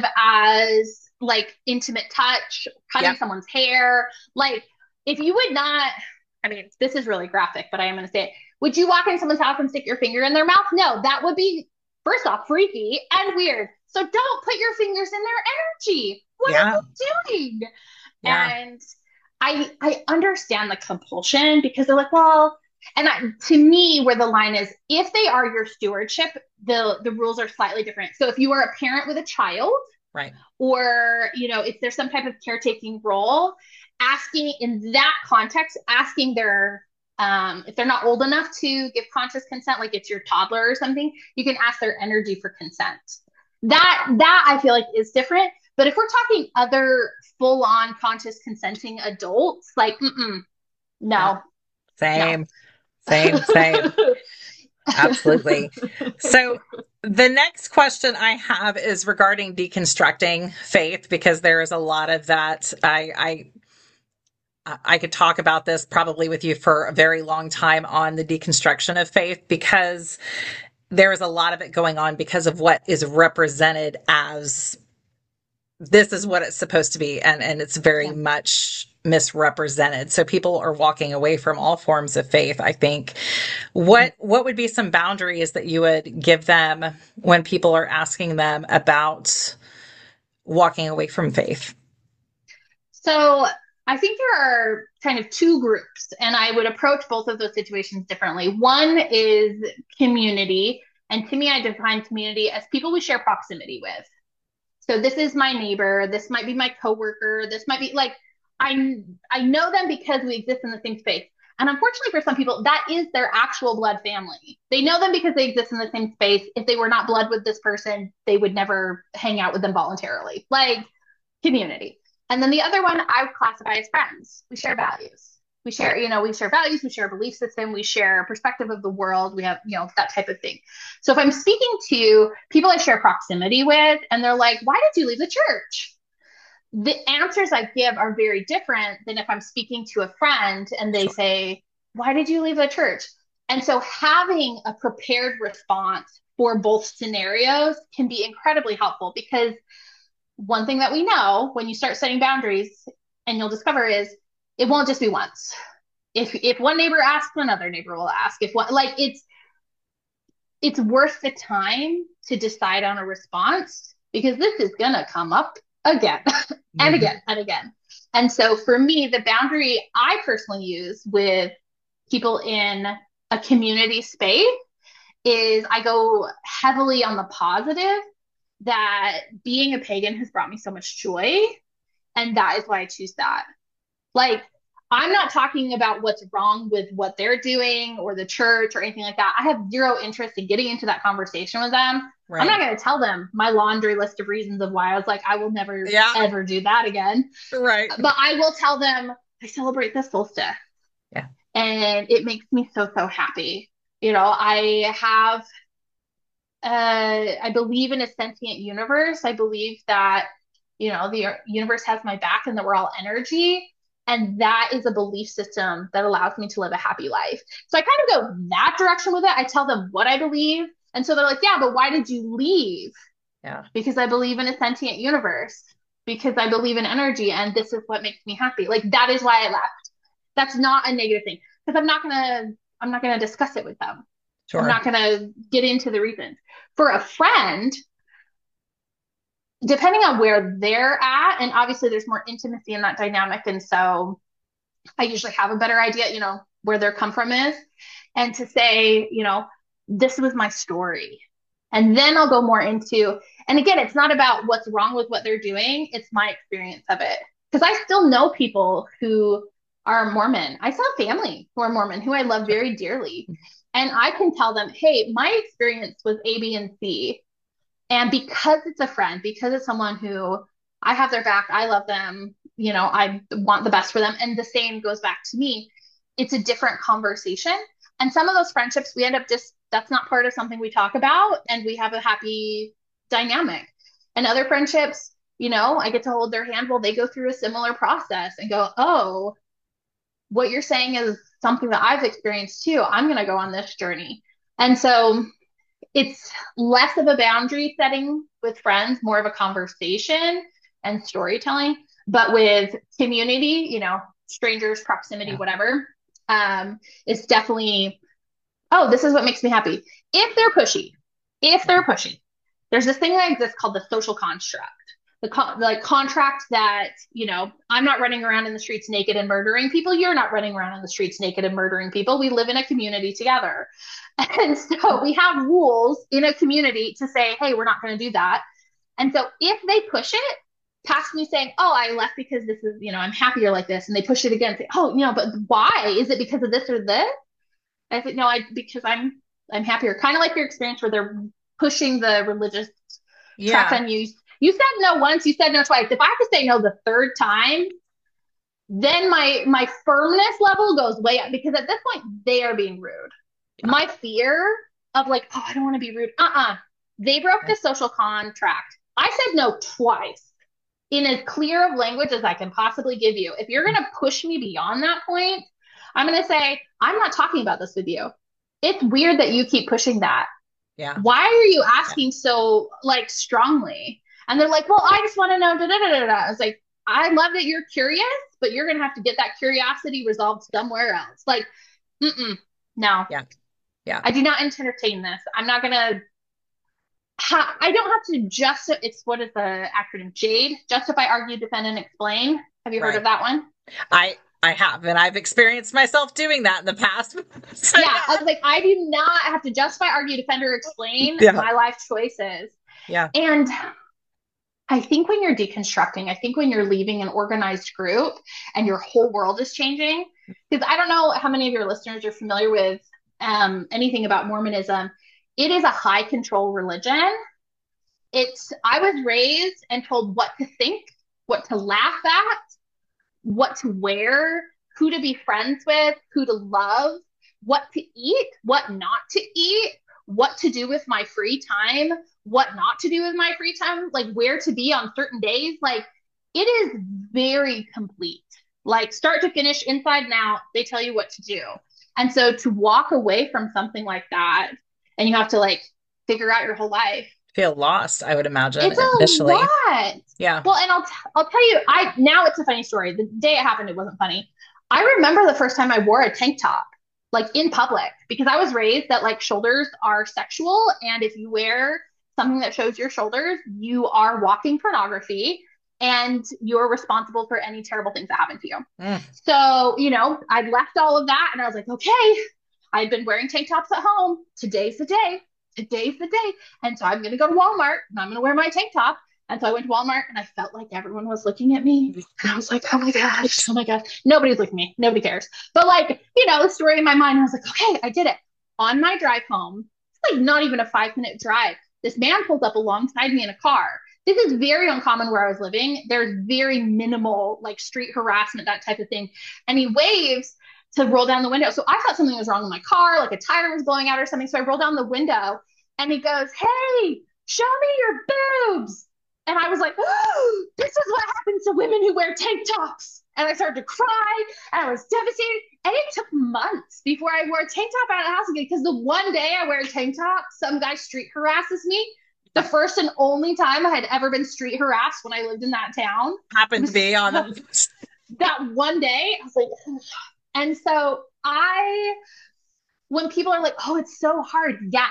as like intimate touch, cutting Yep. someone's hair. Like, if you would not, I mean, this is really graphic, but I am going to say it. Would you walk in someone's house and stick your finger in their mouth? No, that would be, first off, freaky and weird. So don't put your fingers in their energy. What Yeah. are you doing? Yeah. And I I understand the compulsion because they're like, well, and I, to me, where the line is, if they are your stewardship, the the rules are slightly different. So if you are a parent with a child, Right. or you know, if there's some type of caretaking role, asking in that context, asking their um, if they're not old enough to give conscious consent, like it's your toddler or something, you can ask their energy for consent. That that I feel like is different. But if we're talking other full on conscious consenting adults, like, mm-mm, no, Same, no. same, same. Absolutely. So the next question I have is regarding deconstructing faith, because there is a lot of that. I, I, I could talk about this probably with you for a very long time on the deconstruction of faith, because there is a lot of it going on because of what is represented as this is what it's supposed to be. And, and it's very Yeah. much misrepresented. So people are walking away from all forms of faith, I think. What, what would be some boundaries that you would give them when people are asking them about walking away from faith? So I think there are kind of two groups, and I would approach both of those situations differently. One is community. And to me, I define community as people we share proximity with. So this is my neighbor. This might be my coworker. This might be like, I, I know them because we exist in the same space. And unfortunately for some people, that is their actual blood family. They know them because they exist in the same space. If they were not blood with this person, they would never hang out with them voluntarily. Like community. And then the other one I would classify as friends. We share values. We share, you know, we share values, we share a belief system, we share a perspective of the world, we have, you know, that type of thing. So if I'm speaking to people I share proximity with and they're like, why did you leave the church? The answers I give are very different than if I'm speaking to a friend and they say, why did you leave the church? And so having a prepared response for both scenarios can be incredibly helpful, because one thing that we know when you start setting boundaries, and you'll discover, is it won't just be once. If if one neighbor asks, another neighbor will ask. If one, like it's it's worth the time to decide on a response, because this is gonna come up again and again and again. And so for me, the boundary I personally use with people in a community space is I go heavily on the positive, that being a pagan has brought me so much joy, and that is why I choose that. Like, I'm not talking about what's wrong with what they're doing or the church or anything like that. I have zero interest in getting into that conversation with them. Right. I'm not going to tell them my laundry list of reasons of why I was like, I will never, Yeah. ever do that again. Right. But I will tell them I celebrate this solstice. Yeah. And it makes me so, so happy. You know, I have, uh, I believe in a sentient universe. I believe that, you know, the universe has my back and that we're all energy. And that is a belief system that allows me to live a happy life. So I kind of go that direction with it. I tell them what I believe. And so they're like, yeah, but why did you leave? Yeah. Because I believe in a sentient universe, because I believe in energy, and this is what makes me happy. Like, that is why I left. That's not a negative thing, because I'm not going to, I'm not going to discuss it with them. Sure. I'm not going to get into the reasons. For a friend, depending on where they're at, and obviously there's more intimacy in that dynamic. And so I usually have a better idea, you know, where their come from is. And to say, you know, this was my story. And then I'll go more into, and again, it's not about what's wrong with what they're doing. It's my experience of it. Because I still know people who are Mormon. I still have family who are Mormon, who I love very dearly. And I can tell them, hey, my experience was A, B, and C. And because it's a friend, because it's someone who I have their back, I love them, you know, I want the best for them. And the same goes back to me. It's a different conversation. And some of those friendships, we end up just, that's not part of something we talk about, and we have a happy dynamic. And other friendships, you know, I get to hold their hand while they go through a similar process and go, oh, what you're saying is something that I've experienced too. I'm going to go on this journey. And so it's less of a boundary setting with friends, more of a conversation and storytelling. But with community, you know, strangers, proximity, yeah. whatever, um, it's definitely, oh, this is what makes me happy. If they're pushy, if they're pushy, there's this thing that exists called the social construct. The con- like contract that, you know, I'm not running around in the streets naked and murdering people. You're not running around in the streets naked and murdering people. We live in a community together. And so we have rules in a community to say, hey, we're not going to do that. And so if they push it past me saying, oh, I left because this is, you know, I'm happier like this. And they push it again and say, oh, you know, but why? Is it because of this or this? I said, no, I, because I'm, I'm happier. Kind of like your experience where they're pushing the religious yeah. track on you. You said no once, you said no twice. If I have to say no the third time, then my my firmness level goes way up, because at this point they are being rude. Yeah. My fear of like, oh, I don't want to be rude. Uh-uh. They broke the social contract. I said no twice in as clear of language as I can possibly give you. If you're going to push me beyond that point, I'm going to say, I'm not talking about this with you. It's weird that you keep pushing that. Yeah. Why are you asking yeah. so like strongly? And they're like, well, I just want to know, da, da, da, da, da. I was like, I love that you're curious, but you're going to have to get that curiosity resolved somewhere else. Like, mm-mm, no. Yeah. Yeah. I do not entertain this. I'm not going to, ha- I don't have to just, it's, what is the acronym? JADE, justify, argue, defend, and explain. Have you heard right. of that one? I, I have, and I've experienced myself doing that in the past. So, yeah. I was like, I do not have to justify, argue, defend, or explain yeah. my life choices. Yeah. And I think when you're deconstructing, I think when you're leaving an organized group and your whole world is changing, because I don't know how many of your listeners are familiar with um, anything about Mormonism. It is a high control religion. It's, I was raised and told what to think, what to laugh at, what to wear, who to be friends with, who to love, what to eat, what not to eat, what to do with my free time, what not to do with my free time, like where to be on certain days. Like, it is very complete, like start to finish, inside and out. They tell you what to do. And so to walk away from something like that, and you have to like figure out your whole life. Feel lost, I would imagine. It's initially. a lot. Yeah. Well, and I'll, t- I'll tell you, I, now it's a funny story. The day it happened, it wasn't funny. I remember the first time I wore a tank top, like in public, because I was raised that like shoulders are sexual. And if you wear something that shows your shoulders, you are walking pornography and you're responsible for any terrible things that happen to you. Mm. So, you know, I'd left all of that and I was like, okay, I've been wearing tank tops at home. Today's the day. Today's the day. And so I'm going to go to Walmart and I'm going to wear my tank top. And so I went to Walmart and I felt like everyone was looking at me. And I was like, oh my gosh, oh my gosh. Nobody's looking at me. Nobody cares. But like, you know, the story in my mind, I was like, okay, I did it. On my drive home, it's like not even a five minute drive. This man pulls up alongside me in a car. This is very uncommon where I was living. There's very minimal like street harassment, that type of thing. And he waves to roll down the window. So I thought something was wrong with my car, like a tire was blowing out or something. So I roll down the window and he goes, hey, show me your boobs. And I was like, oh, this is what happens to women who wear tank tops. And I started to cry and I was devastated. And it took months before I wore a tank top out of the house again. Because the one day I wear a tank top, some guy street harasses me. The first and only time I had ever been street harassed when I lived in that town. Happened to be on that. That one day, I was like, ugh. And so I, when people are like, oh, it's so hard. Yes.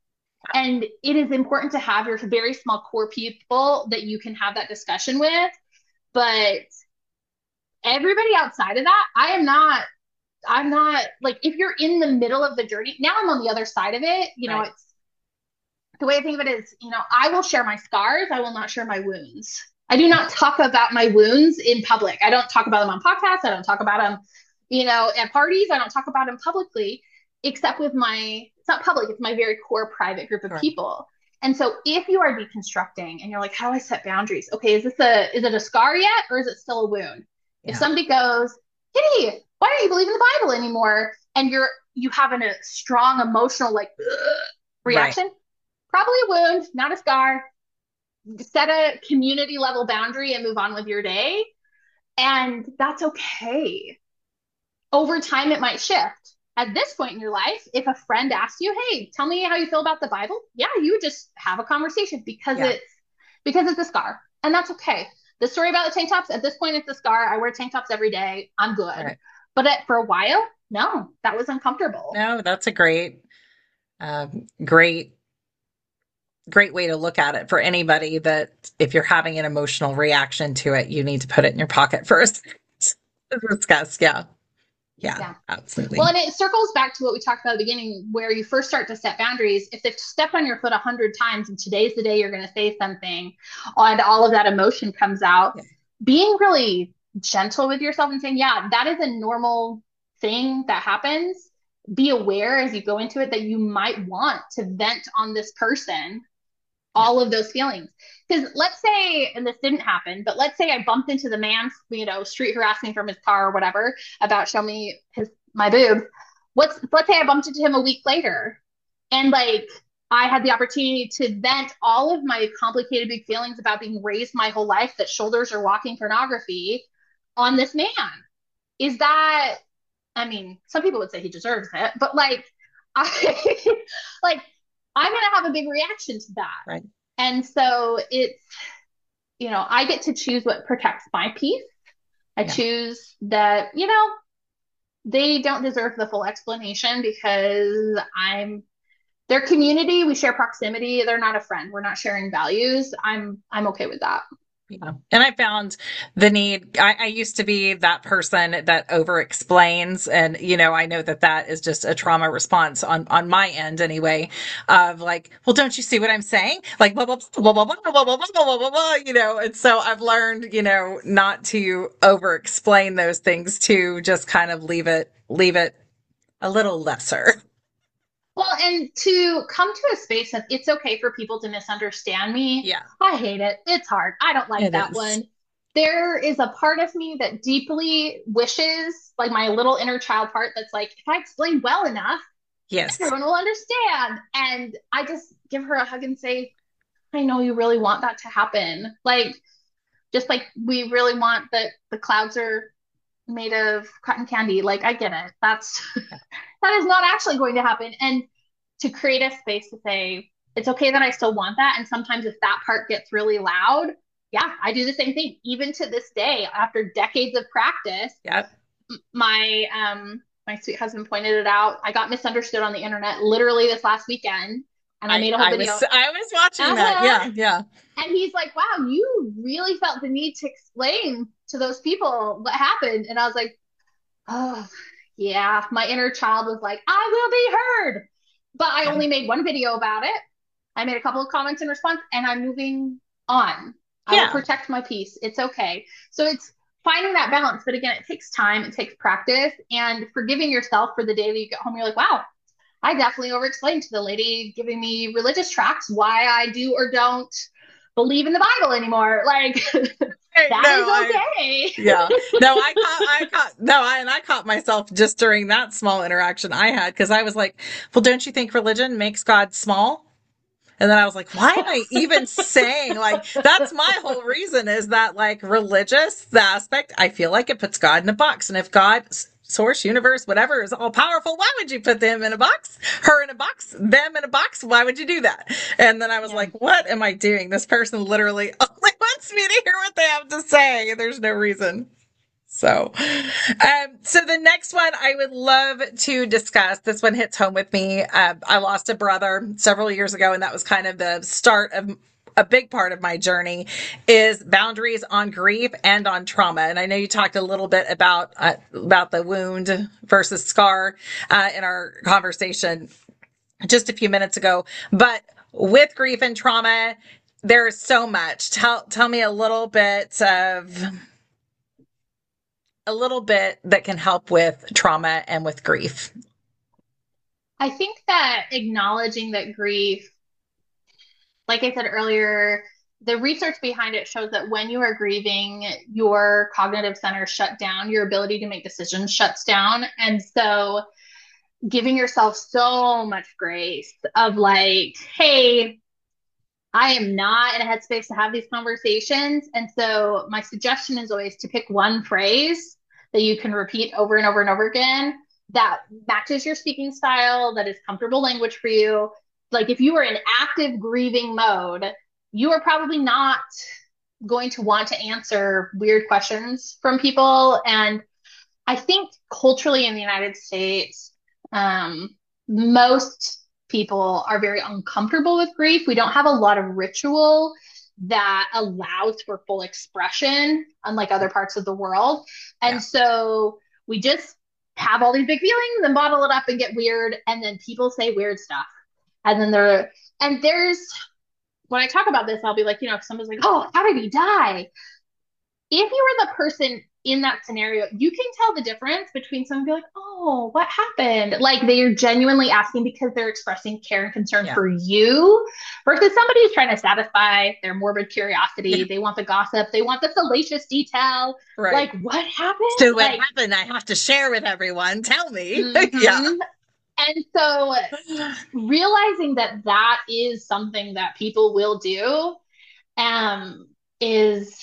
And it is important to have your very small core people that you can have that discussion with. But everybody outside of that, I am not, I'm not like, if you're in the middle of the journey, now I'm on the other side of it. You know, right. It's the way I think of it is, you know, I will share my scars. I will not share my wounds. I do not talk about my wounds in public. I don't talk about them on podcasts. I don't talk about them, you know, at parties. I don't talk about them publicly, except with my, it's not public, it's my very core private group of sure. people. And so if you are deconstructing and you're like, how do I set boundaries? Okay, is this a, is it a scar yet? Or is it still a wound? Yeah. If somebody goes, Kitty, why don't you believe in the Bible anymore? And you're, you have an, a strong emotional like reaction, right. Probably a wound, not a scar. Set a community level boundary and move on with your day. And that's okay. Over time, it might shift. At this point in your life, if a friend asks you, hey, tell me how you feel about the Bible. Yeah, you would just have a conversation because yeah. it's, because it's a scar, and that's okay. The story about the tank tops, at this point, it's a scar. I wear tank tops every day. I'm good. Right. But at, for a while, no, that was uncomfortable. No, that's a great, um, great, great way to look at it for anybody that if you're having an emotional reaction to it, you need to put it in your pocket first. Discuss. Yeah. yeah. Yeah, absolutely. Well, and it circles back to what we talked about at the beginning, where you first start to set boundaries. If they've stepped on your foot a hundred times and today's the day you're going to say something and all of that emotion comes out, yeah. being really gentle with yourself and saying, yeah, that is a normal thing that happens. Be aware as you go into it that you might want to vent on this person all of those feelings. Because let's say, and this didn't happen, but let's say I bumped into the man, you know, street harassing from his car or whatever about show me his, my boobs. What's, let's say I bumped into him a week later and like, I had the opportunity to vent all of my complicated big feelings about being raised my whole life that shoulders are walking pornography on this man. Is that, I mean, some people would say he deserves it, but like, I, like, I'm going to have a big reaction to that. Right. And so it's, you know, I get to choose what protects my peace. I yeah. choose that, you know, they don't deserve the full explanation because I'm their community. We share proximity. They're not a friend. We're not sharing values. I'm, I'm okay with that. Yeah. And I found the need, I, I used to be that person that over explains. And, you know, I know that that is just a trauma response on, on my end anyway, of like, well, don't you see what I'm saying? Like, blah, blah, blah, blah, blah, blah, blah, blah, blah, blah, blah, you know? And so I've learned, you know, not to over explain those things, to just kind of leave it, leave it a little lesser. Well, and to come to a space of it's okay for people to misunderstand me. Yeah. I hate it. It's hard. I don't like it that is. one. There is a part of me that deeply wishes, like my little inner child part that's like, if I explain well enough, yes, everyone will understand. And I just give her a hug and say, I know you really want that to happen. Like, just like we really want that the clouds are made of cotton candy. Like, I get it. That's that is not actually going to happen. And to create a space to say, it's okay that I still want that. And sometimes if that part gets really loud, yeah, I do the same thing. Even to this day, after decades of practice, yep. my um my sweet husband pointed it out. I got misunderstood on the internet literally this last weekend. And I, I made a whole I video. Was, I was watching uh-huh. that. Yeah, yeah. And he's like, wow, you really felt the need to explain to those people what happened. And I was like, oh, yeah. My inner child was like, I will be heard. But I only made one video about it. I made a couple of comments in response, and I'm moving on. I yeah. will protect my peace. It's okay. So it's finding that balance. But again, it takes time. It takes practice. And forgiving yourself for the day that you get home, you're like, wow, I definitely over-explained to the lady giving me religious tracts why I do or don't believe in the Bible anymore. Like, that no, is okay. I, yeah. No, I caught, I caught, no, I, and I caught myself just during that small interaction I had, because I was like, well, don't you think religion makes God small? And then I was like, why am I even saying, like, that's my whole reason, is that like religious, the aspect, I feel like it puts God in a box. And if God, source, universe, whatever, is all powerful, why would you put them in a box, her in a box, them in a box? Why would you do that? And then I was Yeah. like, what am I doing? This person literally only wants me to hear what they have to say. There's no reason. So, um, so the next one I would love to discuss, this one hits home with me. Uh, I lost a brother several years ago, and that was kind of the start of a big part of my journey, is boundaries on grief and on trauma. And I know you talked a little bit about, uh, about the wound versus scar, uh, in our conversation just a few minutes ago, but with grief and trauma, there is so much. Tell, tell me a little bit of, a little bit that can help with trauma and with grief. I think that acknowledging that grief, like I said earlier, the research behind it shows that when you are grieving, your cognitive center shut down, your ability to make decisions shuts down. And so giving yourself so much grace of like, hey, I am not in a headspace to have these conversations. And so my suggestion is always to pick one phrase that you can repeat over and over and over again that matches your speaking style, that is comfortable language for you. Like if you are in active grieving mode, you are probably not going to want to answer weird questions from people. And I think culturally in the United States, um, most people are very uncomfortable with grief. We don't have a lot of ritual that allows for full expression, unlike other parts of the world. And yeah. so we just have all these big feelings and bottle it up and get weird. And then people say weird stuff. And then there, and there's, when I talk about this, I'll be like, you know, if somebody's like, oh, how did he die? If you were the person in that scenario, you can tell the difference between someone being like, oh, what happened? Like they're genuinely asking because they're expressing care and concern yeah. for you, versus somebody who's trying to satisfy their morbid curiosity. Yeah. They want the gossip. They want the salacious detail. Right. Like, what happened? So what like, happened? I have to share with everyone. Tell me. Mm-hmm. Yeah. And so realizing that that is something that people will do um, is...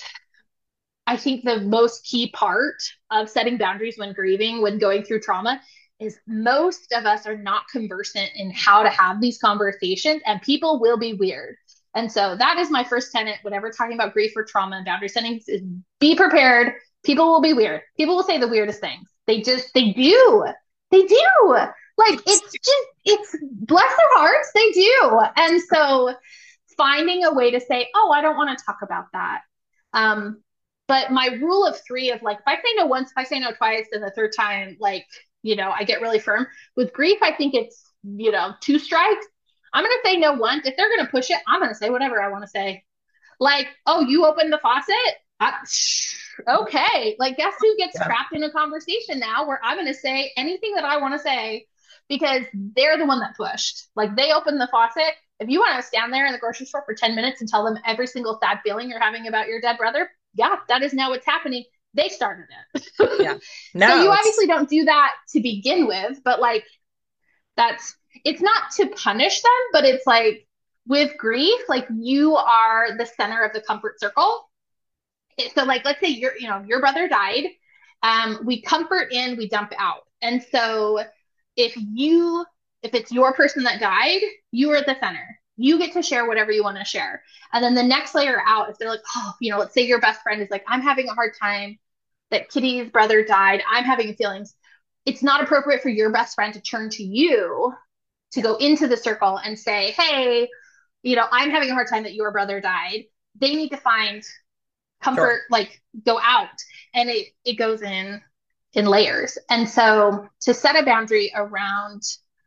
I think the most key part of setting boundaries when grieving, when going through trauma, is most of us are not conversant in how to have these conversations, and people will be weird. And so that is my first tenet whenever talking about grief or trauma and boundary settings is be prepared. People will be weird. People will say the weirdest things. They just, they do. They do. Like, it's just, it's, bless their hearts, they do. And so finding a way to say, oh, I don't want to talk about that. Um, But my rule of three of like, if I say no once, if I say no twice, and the third time, like, you know, I get really firm. With grief, I think it's, you know, two strikes. I'm going to say no once. If they're going to push it, I'm going to say whatever I want to say. Like, oh, you opened the faucet? I, okay. Like, guess who gets yeah. trapped in a conversation now where I'm going to say anything that I want to say because they're the one that pushed. Like, they opened the faucet. If you want to stand there in the grocery store for ten minutes and tell them every single sad feeling you're having about your dead brother, yeah, that is now what's happening. They started it. Yeah. No, so you obviously don't do that to begin with, but like that's, it's not to punish them, but it's like with grief, like you are the center of the comfort circle. So like, let's say your, you know, your brother died. Um, we comfort in, we dump out. And so if you, if it's your person that died, you are the center. You get to share whatever you want to share. And then the next layer out, if they're like, oh, you know, let's say your best friend is like, I'm having a hard time that Kitty's brother died. I'm having feelings. It's not appropriate for your best friend to turn to you to go into the circle and say, hey, you know, I'm having a hard time that your brother died. They need to find comfort, sure. like go out. And it, it goes in, in layers. And so to set a boundary around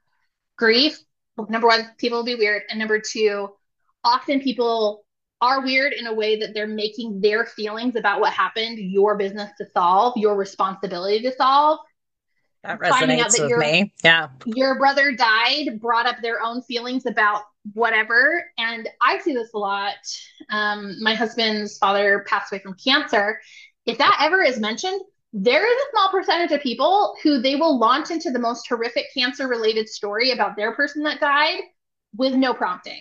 grief, number one, people will be weird. And number two, often people are weird in a way that they're making their feelings about what happened your business to solve, your responsibility to solve. That resonates that with your, me. Yeah. Your brother died, brought up their own feelings about whatever. And I see this a lot. Um, my husband's father passed away from cancer. If that ever is mentioned, there is a small percentage of people who they will launch into the most horrific cancer related story about their person that died with no prompting.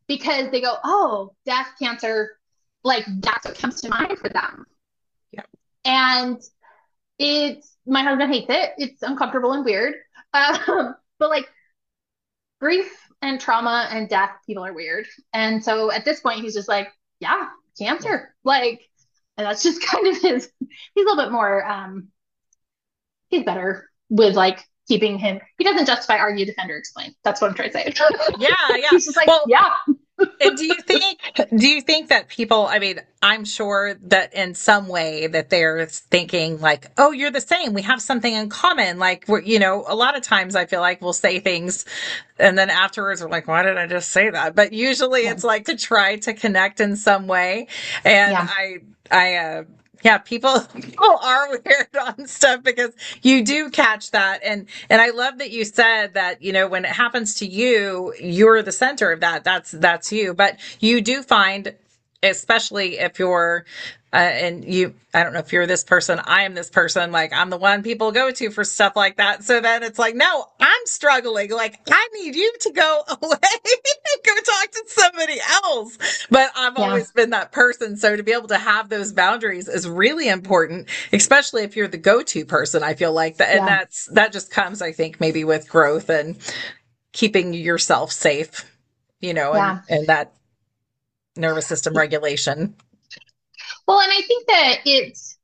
because they go, oh, death, cancer, like that's what comes to mind for them. Yeah. And it's, my husband hates it. It's uncomfortable and weird. Um, but like grief and trauma and death, people are weird. And so at this point, he's just like, yeah, cancer. Like, and that's just kind of his, he's a little bit more, um, he's better with like keeping him, he doesn't justify, argue, defend, or explain. That's what I'm trying to say. Yeah, yeah. He's just like, well, yeah. And do you think do you think that people, I mean, I'm sure that in some way that they're thinking like, oh, you're the same. We have something in common. Like, we're, you know, a lot of times I feel like we'll say things and then afterwards we're like, why did I just say that? But usually Yeah. it's like to try to connect in some way. And Yeah. I, I, uh, yeah, people people are weird on stuff because you do catch that. And and I love that you said that, you know, when it happens to you, you're the center of that. That's that's you. But you do find, especially if you're uh, and you, I don't know if you're this person, I am this person, like I'm the one people go to for stuff like that. So then it's like, no, I'm struggling. Like I need you to go away and go talk to somebody else. But I've Yeah. always been that person. So to be able to have those boundaries is really important, especially if you're the go-to person. I feel like that. And Yeah. that's, that just comes, I think, maybe with growth and keeping yourself safe, you know, Yeah. and, and that nervous system regulation. Well, and I think that it's,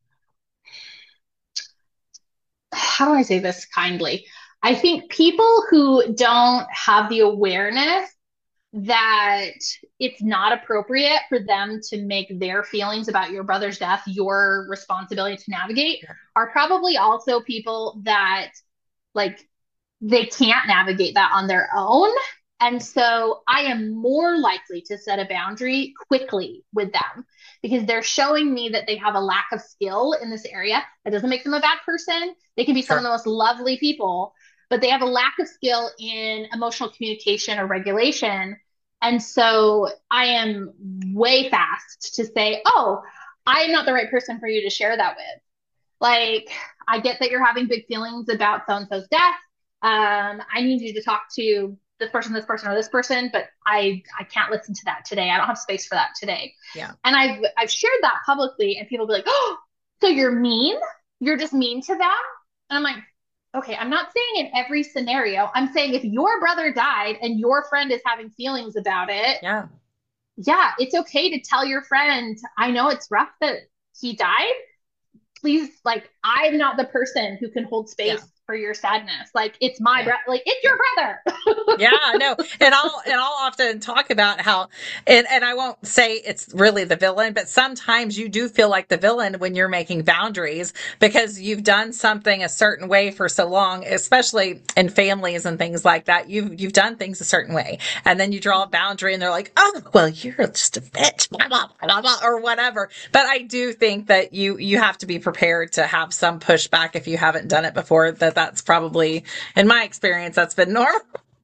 how do I say this kindly? I think people who don't have the awareness that it's not appropriate for them to make their feelings about your brother's death your responsibility to navigate Yeah. are probably also people that like they can't navigate that on their own. And so I am more likely to set a boundary quickly with them because they're showing me that they have a lack of skill in this area. That doesn't make them a bad person. They can be some Sure. of the most lovely people, but they have a lack of skill in emotional communication or regulation. And so I am way fast to say, oh, I am not the right person for you to share that with. Like, I get that you're having big feelings about so-and-so's death. Um, I need you to talk to this person, this person, or this person, but I I can't listen to that today. I don't have space for that today. Yeah. And I've I've shared that publicly, and people be like, "Oh, so you're mean? You're just mean to them?" And I'm like, "Okay, I'm not saying in every scenario. I'm saying if your brother died and your friend is having feelings about it, Yeah. yeah, it's okay to tell your friend, I know it's rough that he died. Please, like, I'm not the person who can hold space Yeah. for your sadness. Like, it's my Yeah. brother. Like, it's your brother." Yeah, I know. And I'll and I'll often talk about how and, and I won't say it's really the villain, but sometimes you do feel like the villain when you're making boundaries because you've done something a certain way for so long, especially in families and things like that. You've you've done things a certain way. And then you draw a boundary and they're like, oh, well, you're just a bitch, blah, blah, blah, blah, or whatever. But I do think that you you have to be prepared to have some pushback if you haven't done it before, that that's probably, in my experience, that's been normal.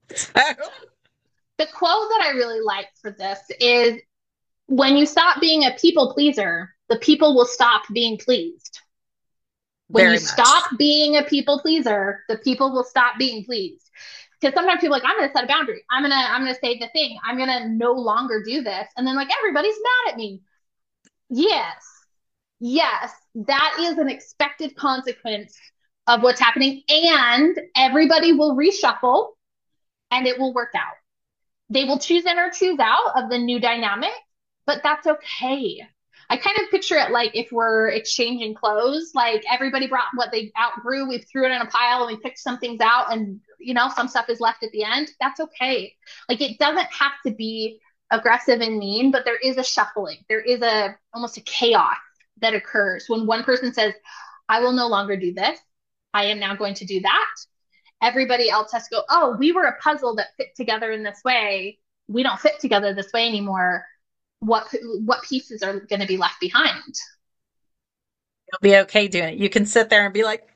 The quote that I really like for this is, when you stop being a people pleaser, the people will stop being pleased. When Very you much. stop being a people pleaser, the people will stop being pleased. Because sometimes people are like, I'm going to set a boundary. I'm going to, I'm going to say the thing. I'm going to no longer do this. And then like, everybody's mad at me. Yes. Yes. That is an expected consequence of what's happening. And everybody will reshuffle and it will work out. They will choose in or choose out of the new dynamic, but that's okay. I kind of picture it like if we're exchanging clothes, like everybody brought what they outgrew, we threw it in a pile and we picked some things out, and you know, some stuff is left at the end. That's okay. Like, it doesn't have to be aggressive and mean, but there is a shuffling. There is a almost a chaos that occurs when one person says, I will no longer do this. I am now going to do that. Everybody else has to go, oh, we were a puzzle that fit together in this way. We don't fit together this way anymore. What what pieces are going to be left behind? You'll be okay doing it. You can sit there and be like,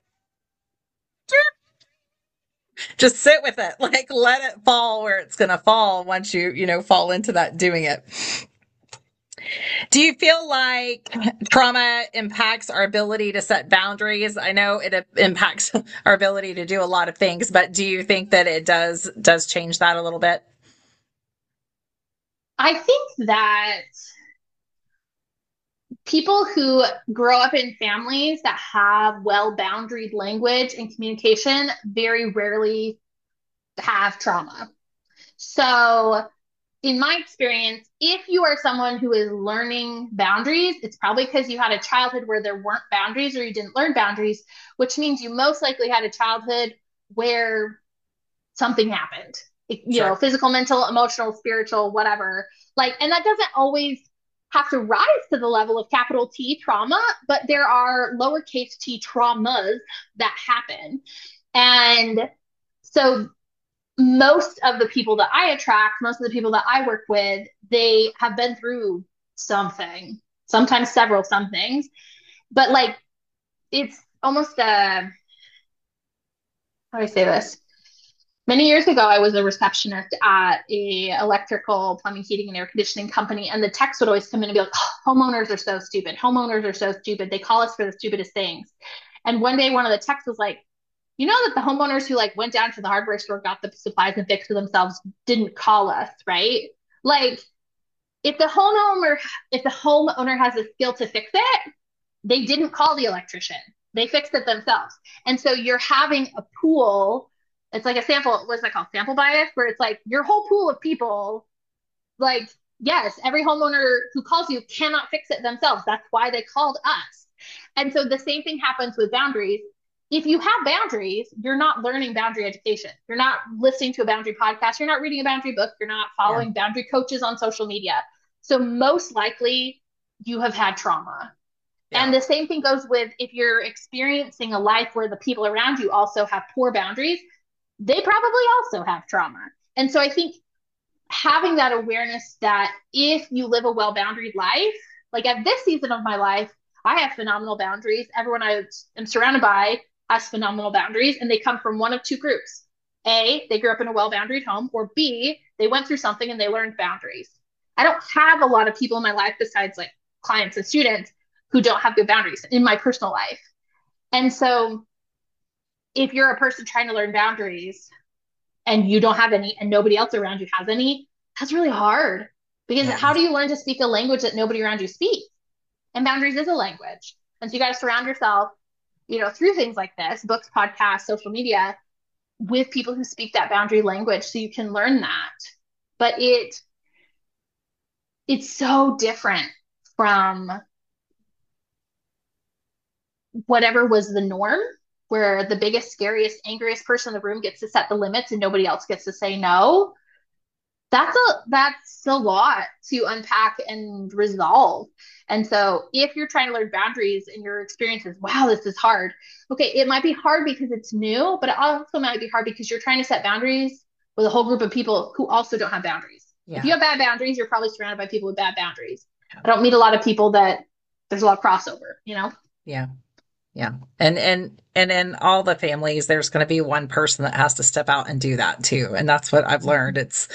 just sit with it. Like, let it fall where it's going to fall once you, you know, fall into that doing it. Do you feel like trauma impacts our ability to set boundaries? I know it impacts our ability to do a lot of things, but do you think that it does does change that a little bit? I think that people who grow up in families that have well boundaried language and communication very rarely have trauma. So, in my experience, if you are someone who is learning boundaries, it's probably because you had a childhood where there weren't boundaries or you didn't learn boundaries, which means you most likely had a childhood where something happened. You sure. know, physical, mental, emotional, spiritual, whatever. Like, and that doesn't always have to rise to the level of capital T trauma, but there are lowercase t traumas that happen. And so most of the people that I attract, most of the people that I work with, they have been through something, sometimes several somethings, but like, it's almost a, how do I say this? Many years ago, I was a receptionist at a electrical, plumbing, heating, and air conditioning company, and the techs would always come in and be like, oh, homeowners are so stupid. Homeowners are so stupid. They call us for the stupidest things. And one day, one of the techs was like, you know that the homeowners who like went down to the hardware store, got the supplies and fixed it themselves, didn't call us, right? Like, if the homeowner, if the homeowner has a skill to fix it, they didn't call the electrician. They fixed it themselves. And so you're having a pool. It's like a sample, what's that called? Sample bias, where it's like your whole pool of people, like, yes, every homeowner who calls you cannot fix it themselves. That's why they called us. And so the same thing happens with boundaries. If you have boundaries, you're not learning boundary education. You're not listening to a boundary podcast. You're not reading a boundary book. You're not following yeah. boundary coaches on social media. So most likely you have had trauma. Yeah. And the same thing goes with if you're experiencing a life where the people around you also have poor boundaries, they probably also have trauma. And so I think having that awareness that if you live a well-boundaried life, like at this season of my life, I have phenomenal boundaries. Everyone I am surrounded by has phenomenal boundaries, and they come from one of two groups. A, they grew up in a well-boundaried home, or B, they went through something and they learned boundaries. I don't have a lot of people in my life besides like clients and students who don't have good boundaries in my personal life. And so if you're a person trying to learn boundaries and you don't have any and nobody else around you has any, that's really hard, because yeah. how do you learn to speak a language that nobody around you speaks? And boundaries is a language. And so you got to surround yourself, you know, through things like this, books, podcasts, social media, with people who speak that boundary language so you can learn that. But it, it's so different from whatever was the norm, where the biggest, scariest, angriest person in the room gets to set the limits and nobody else gets to say no. That's a that's a lot to unpack and resolve. And so if you're trying to learn boundaries and your experience is, wow, this is hard. Okay, it might be hard because it's new, but it also might be hard because you're trying to set boundaries with a whole group of people who also don't have boundaries. Yeah. If you have bad boundaries, you're probably surrounded by people with bad boundaries. Yeah. I don't meet a lot of people that there's a lot of crossover, you know? Yeah. Yeah. And, and, and in all the families, there's going to be one person that has to step out and do that too. And that's what I've learned. It's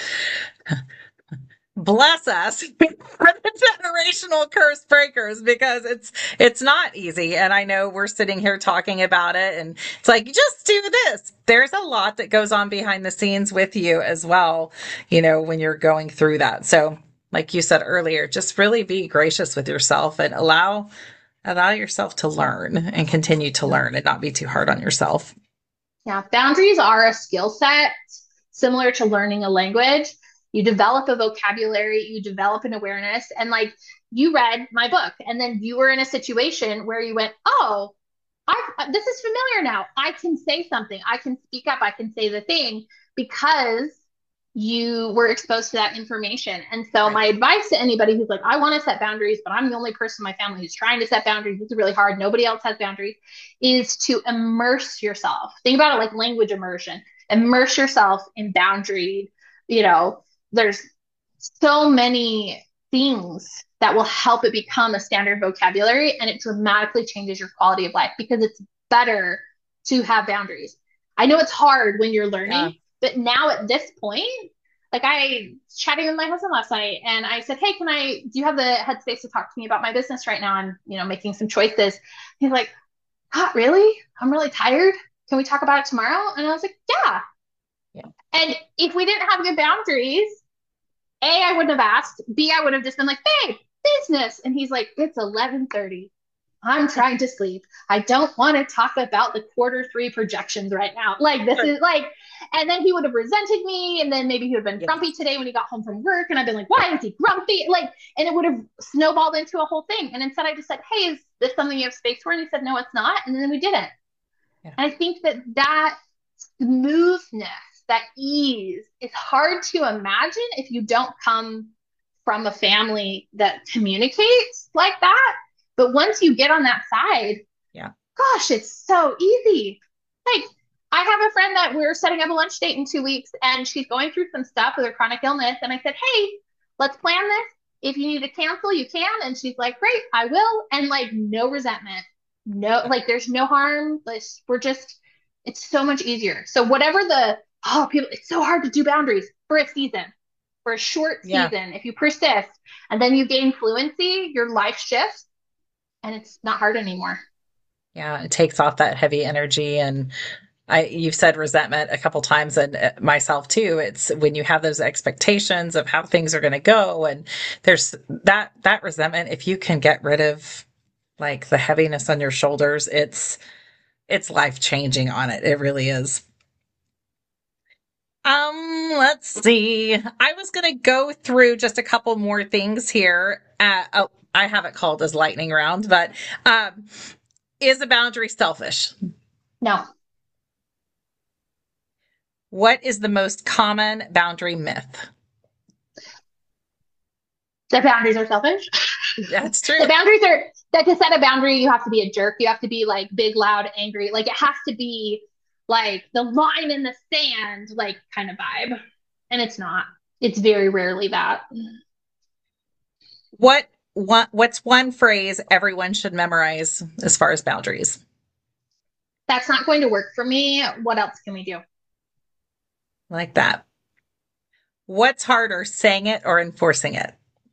bless us for the generational curse breakers, because it's, it's not easy. And I know we're sitting here talking about it and it's like, just do this. There's a lot that goes on behind the scenes with you as well, you know, when you're going through that. So like you said earlier, just really be gracious with yourself and allow Allow yourself to learn and continue to learn and not be too hard on yourself. Yeah. Boundaries are a skill set similar to learning a language. You develop a vocabulary, you develop an awareness, and like you read my book and then you were in a situation where you went, oh, I, this is familiar now. I can say something. I can speak up. I can say the thing because you were exposed to that information. And so right. my advice to anybody who's like, I want to set boundaries, but I'm the only person in my family who's trying to set boundaries, this is really hard, nobody else has boundaries, is to immerse yourself. Think about it like language immersion. Immerse yourself in boundary. You know, there's so many things that will help it become a standard vocabulary, and it dramatically changes your quality of life because it's better to have boundaries. I know it's hard when you're learning, yeah. but now at this point, like I was chatting with my husband last night and I said, hey, can I, do you have the headspace to talk to me about my business right now? I'm, you know, making some choices. He's like, huh, really? I'm really tired. Can we talk about it tomorrow? And I was like, yeah. yeah. And if we didn't have good boundaries, A, I wouldn't have asked. B, I would have just been like, babe, business. And he's like, it's eleven thirty. I'm trying to sleep. I don't want to talk about the quarter three projections right now. Like, this is like, and then he would have resented me. And then maybe he would have been Yes. grumpy today when he got home from work. And I've been like, why is he grumpy? Like, and it would have snowballed into a whole thing. And instead, I just said, hey, is this something you have space for? And he said, no, it's not. And then we didn't. Yeah. And I think that that smoothness, that ease is hard to imagine if you don't come from a family that communicates like that. But once you get on that side, Yeah. gosh, it's so easy. Like, I have a friend that we're setting up a lunch date in two weeks and she's going through some stuff with her chronic illness. And I said, hey, let's plan this. If you need to cancel, you can. And she's like, great, I will. And like, no resentment. No, like there's no harm. Like, we're just, it's so much easier. So whatever the, oh, people, it's so hard to do boundaries for a season, for a short Yeah. season. If you persist and then you gain fluency, your life shifts and it's not hard anymore. Yeah. It takes off that heavy energy. And I, you've said resentment a couple times, and uh, myself too. It's when you have those expectations of how things are going to go, and there's that, that resentment. If you can get rid of like the heaviness on your shoulders, it's, it's life changing on it. It really is. Um, let's see. I was going to go through just a couple more things here. Uh, oh, I have it called as lightning round, but, um, is a boundary selfish? No. What is the most common boundary myth? The boundaries are selfish. That's true. The boundaries are that to set a boundary, you have to be a jerk. You have to be like big, loud, angry. Like it has to be like the line in the sand, like kind of vibe. And it's not. It's very rarely that. What what what's one phrase everyone should memorize as far as boundaries? That's not going to work for me. What else can we do? Like that. What's harder, saying it or enforcing it?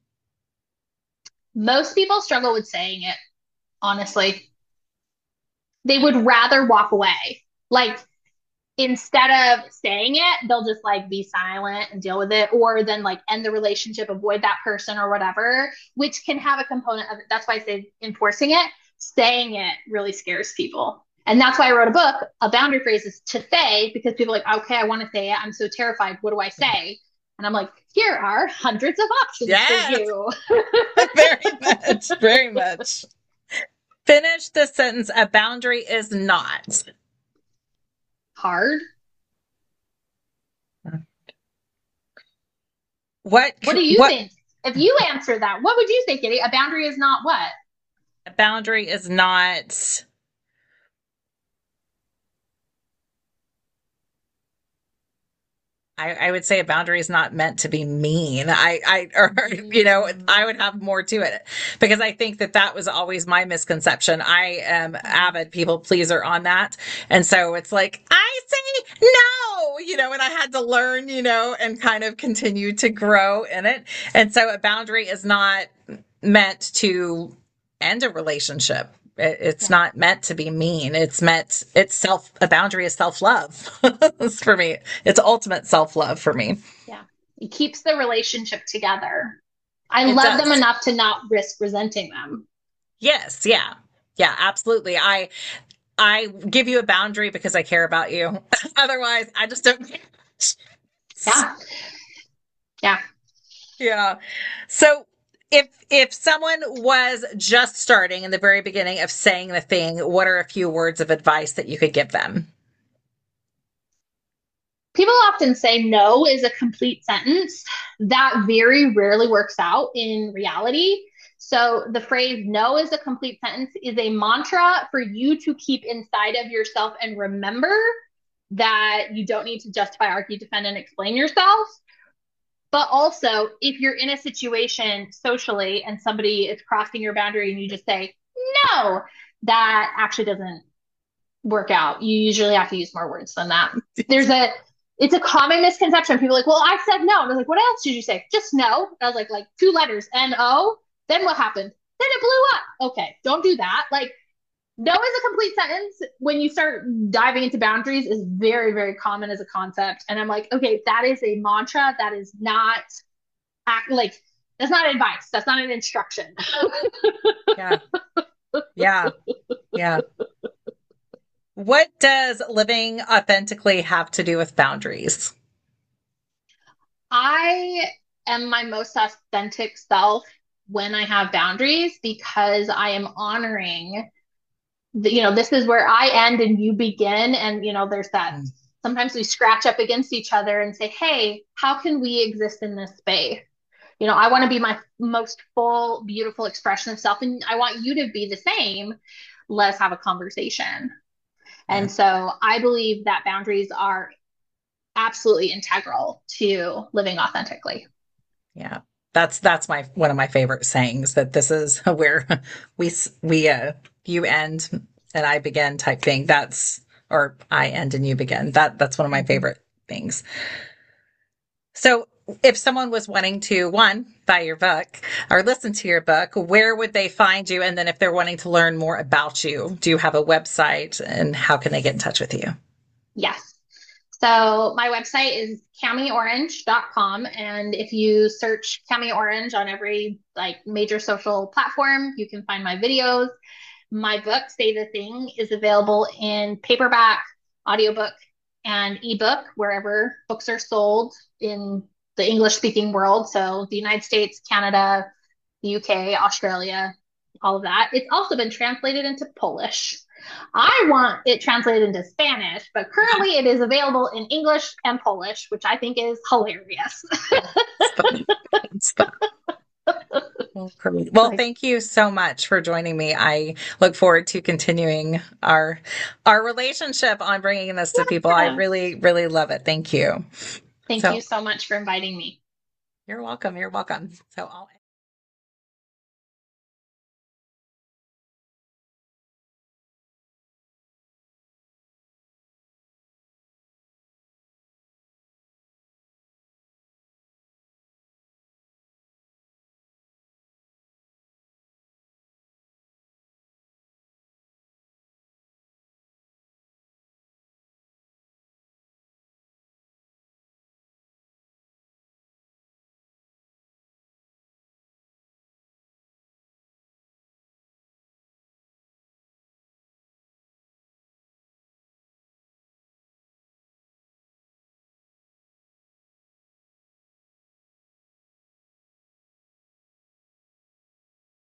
Most people struggle with saying it, honestly. They would rather walk away. Like instead of saying it, they'll just like be silent and deal with it, or then like end the relationship, avoid that person or whatever, which can have a component of it. That's why I say enforcing it. Saying it really scares people. And that's why I wrote a book, A Boundary Phrase is to say, because people are like, okay, I want to say it. I'm so terrified. What do I say? And I'm like, here are hundreds of options Yes. for you. Very much, very much. Finish the sentence. A boundary is not Hard. What What do you what, think? If you answer that, what would you say, Kitty? A boundary is not what? A boundary is not. I, I would say a boundary is not meant to be mean. I, I, or, you know, I would have more to it because I think that that was always my misconception. I am avid people pleaser on that. And so it's like, I say no, you know, and I had to learn, you know, and kind of continue to grow in it. And so a boundary is not meant to end a relationship. It, it's Yeah. not meant to be mean. It's meant, it's self, a boundary is self-love for me. It's ultimate self-love for me. Yeah. It keeps the relationship together. I It love does. them enough to not risk resenting them. Yes. Yeah. Yeah, absolutely. I, I give you a boundary because I care about you. Otherwise, I just don't. Yeah. Yeah. Yeah. So if if someone was just starting in the very beginning of saying the thing, what are a few words of advice that you could give them? People often say no is a complete sentence. That very rarely works out in reality. So the phrase no is a complete sentence is a mantra for you to keep inside of yourself and remember that you don't need to justify, argue, defend, and explain yourself. But also, if you're in a situation socially and somebody is crossing your boundary and you just say no, that actually doesn't work out. You usually have to use more words than that. There's a It's a common misconception. People are like, well, I said no. And I was like, what else did you say? Just no. I was like, like two letters, N O. Then what happened? Then it blew up. Okay, don't do that. Like, no is a complete sentence when you start diving into boundaries is very, very common as a concept. And I'm like, okay, that is a mantra. That is not act like that's not advice. That's not an instruction. Yeah. Yeah. Yeah. What does living authentically have to do with boundaries? I am my most authentic self when I have boundaries because I am honoring the, you know, this is where I end and you begin. And, you know, there's that Mm. sometimes we scratch up against each other and say, hey, how can we exist in this space? You know, I want to be my most full, beautiful expression of self, and I want you to be the same. Let's have a conversation. Yeah. And so I believe that boundaries are absolutely integral to living authentically. Yeah. That's that's my one of my favorite sayings, that this is where we s- we uh you end and I begin type thing. That's, or I end and you begin. That that's one of my favorite things. So if someone was wanting to, one, buy your book or listen to your book, where would they find you? And then if they're wanting to learn more about you, do you have a website, and how can they get in touch with you? Yes. So my website is cami orange dot com. And if you search Cami Orange on every like major social platform, you can find my videos. My book, Say the Thing, is available in paperback, audiobook, and ebook wherever books are sold in the English speaking world. So the United States, Canada, the U K, Australia, all of that. It's also been translated into Polish. I want it translated into Spanish, but currently it is available in English and Polish, which I think is hilarious. It's fun. It's fun. Well, great. Well, Like, thank you so much for joining me. I look forward to continuing our our relationship on bringing this to people. I yeah. really, really love it. Thank you. Thank you So so much for inviting me. you're welcome. You're welcome. So I'll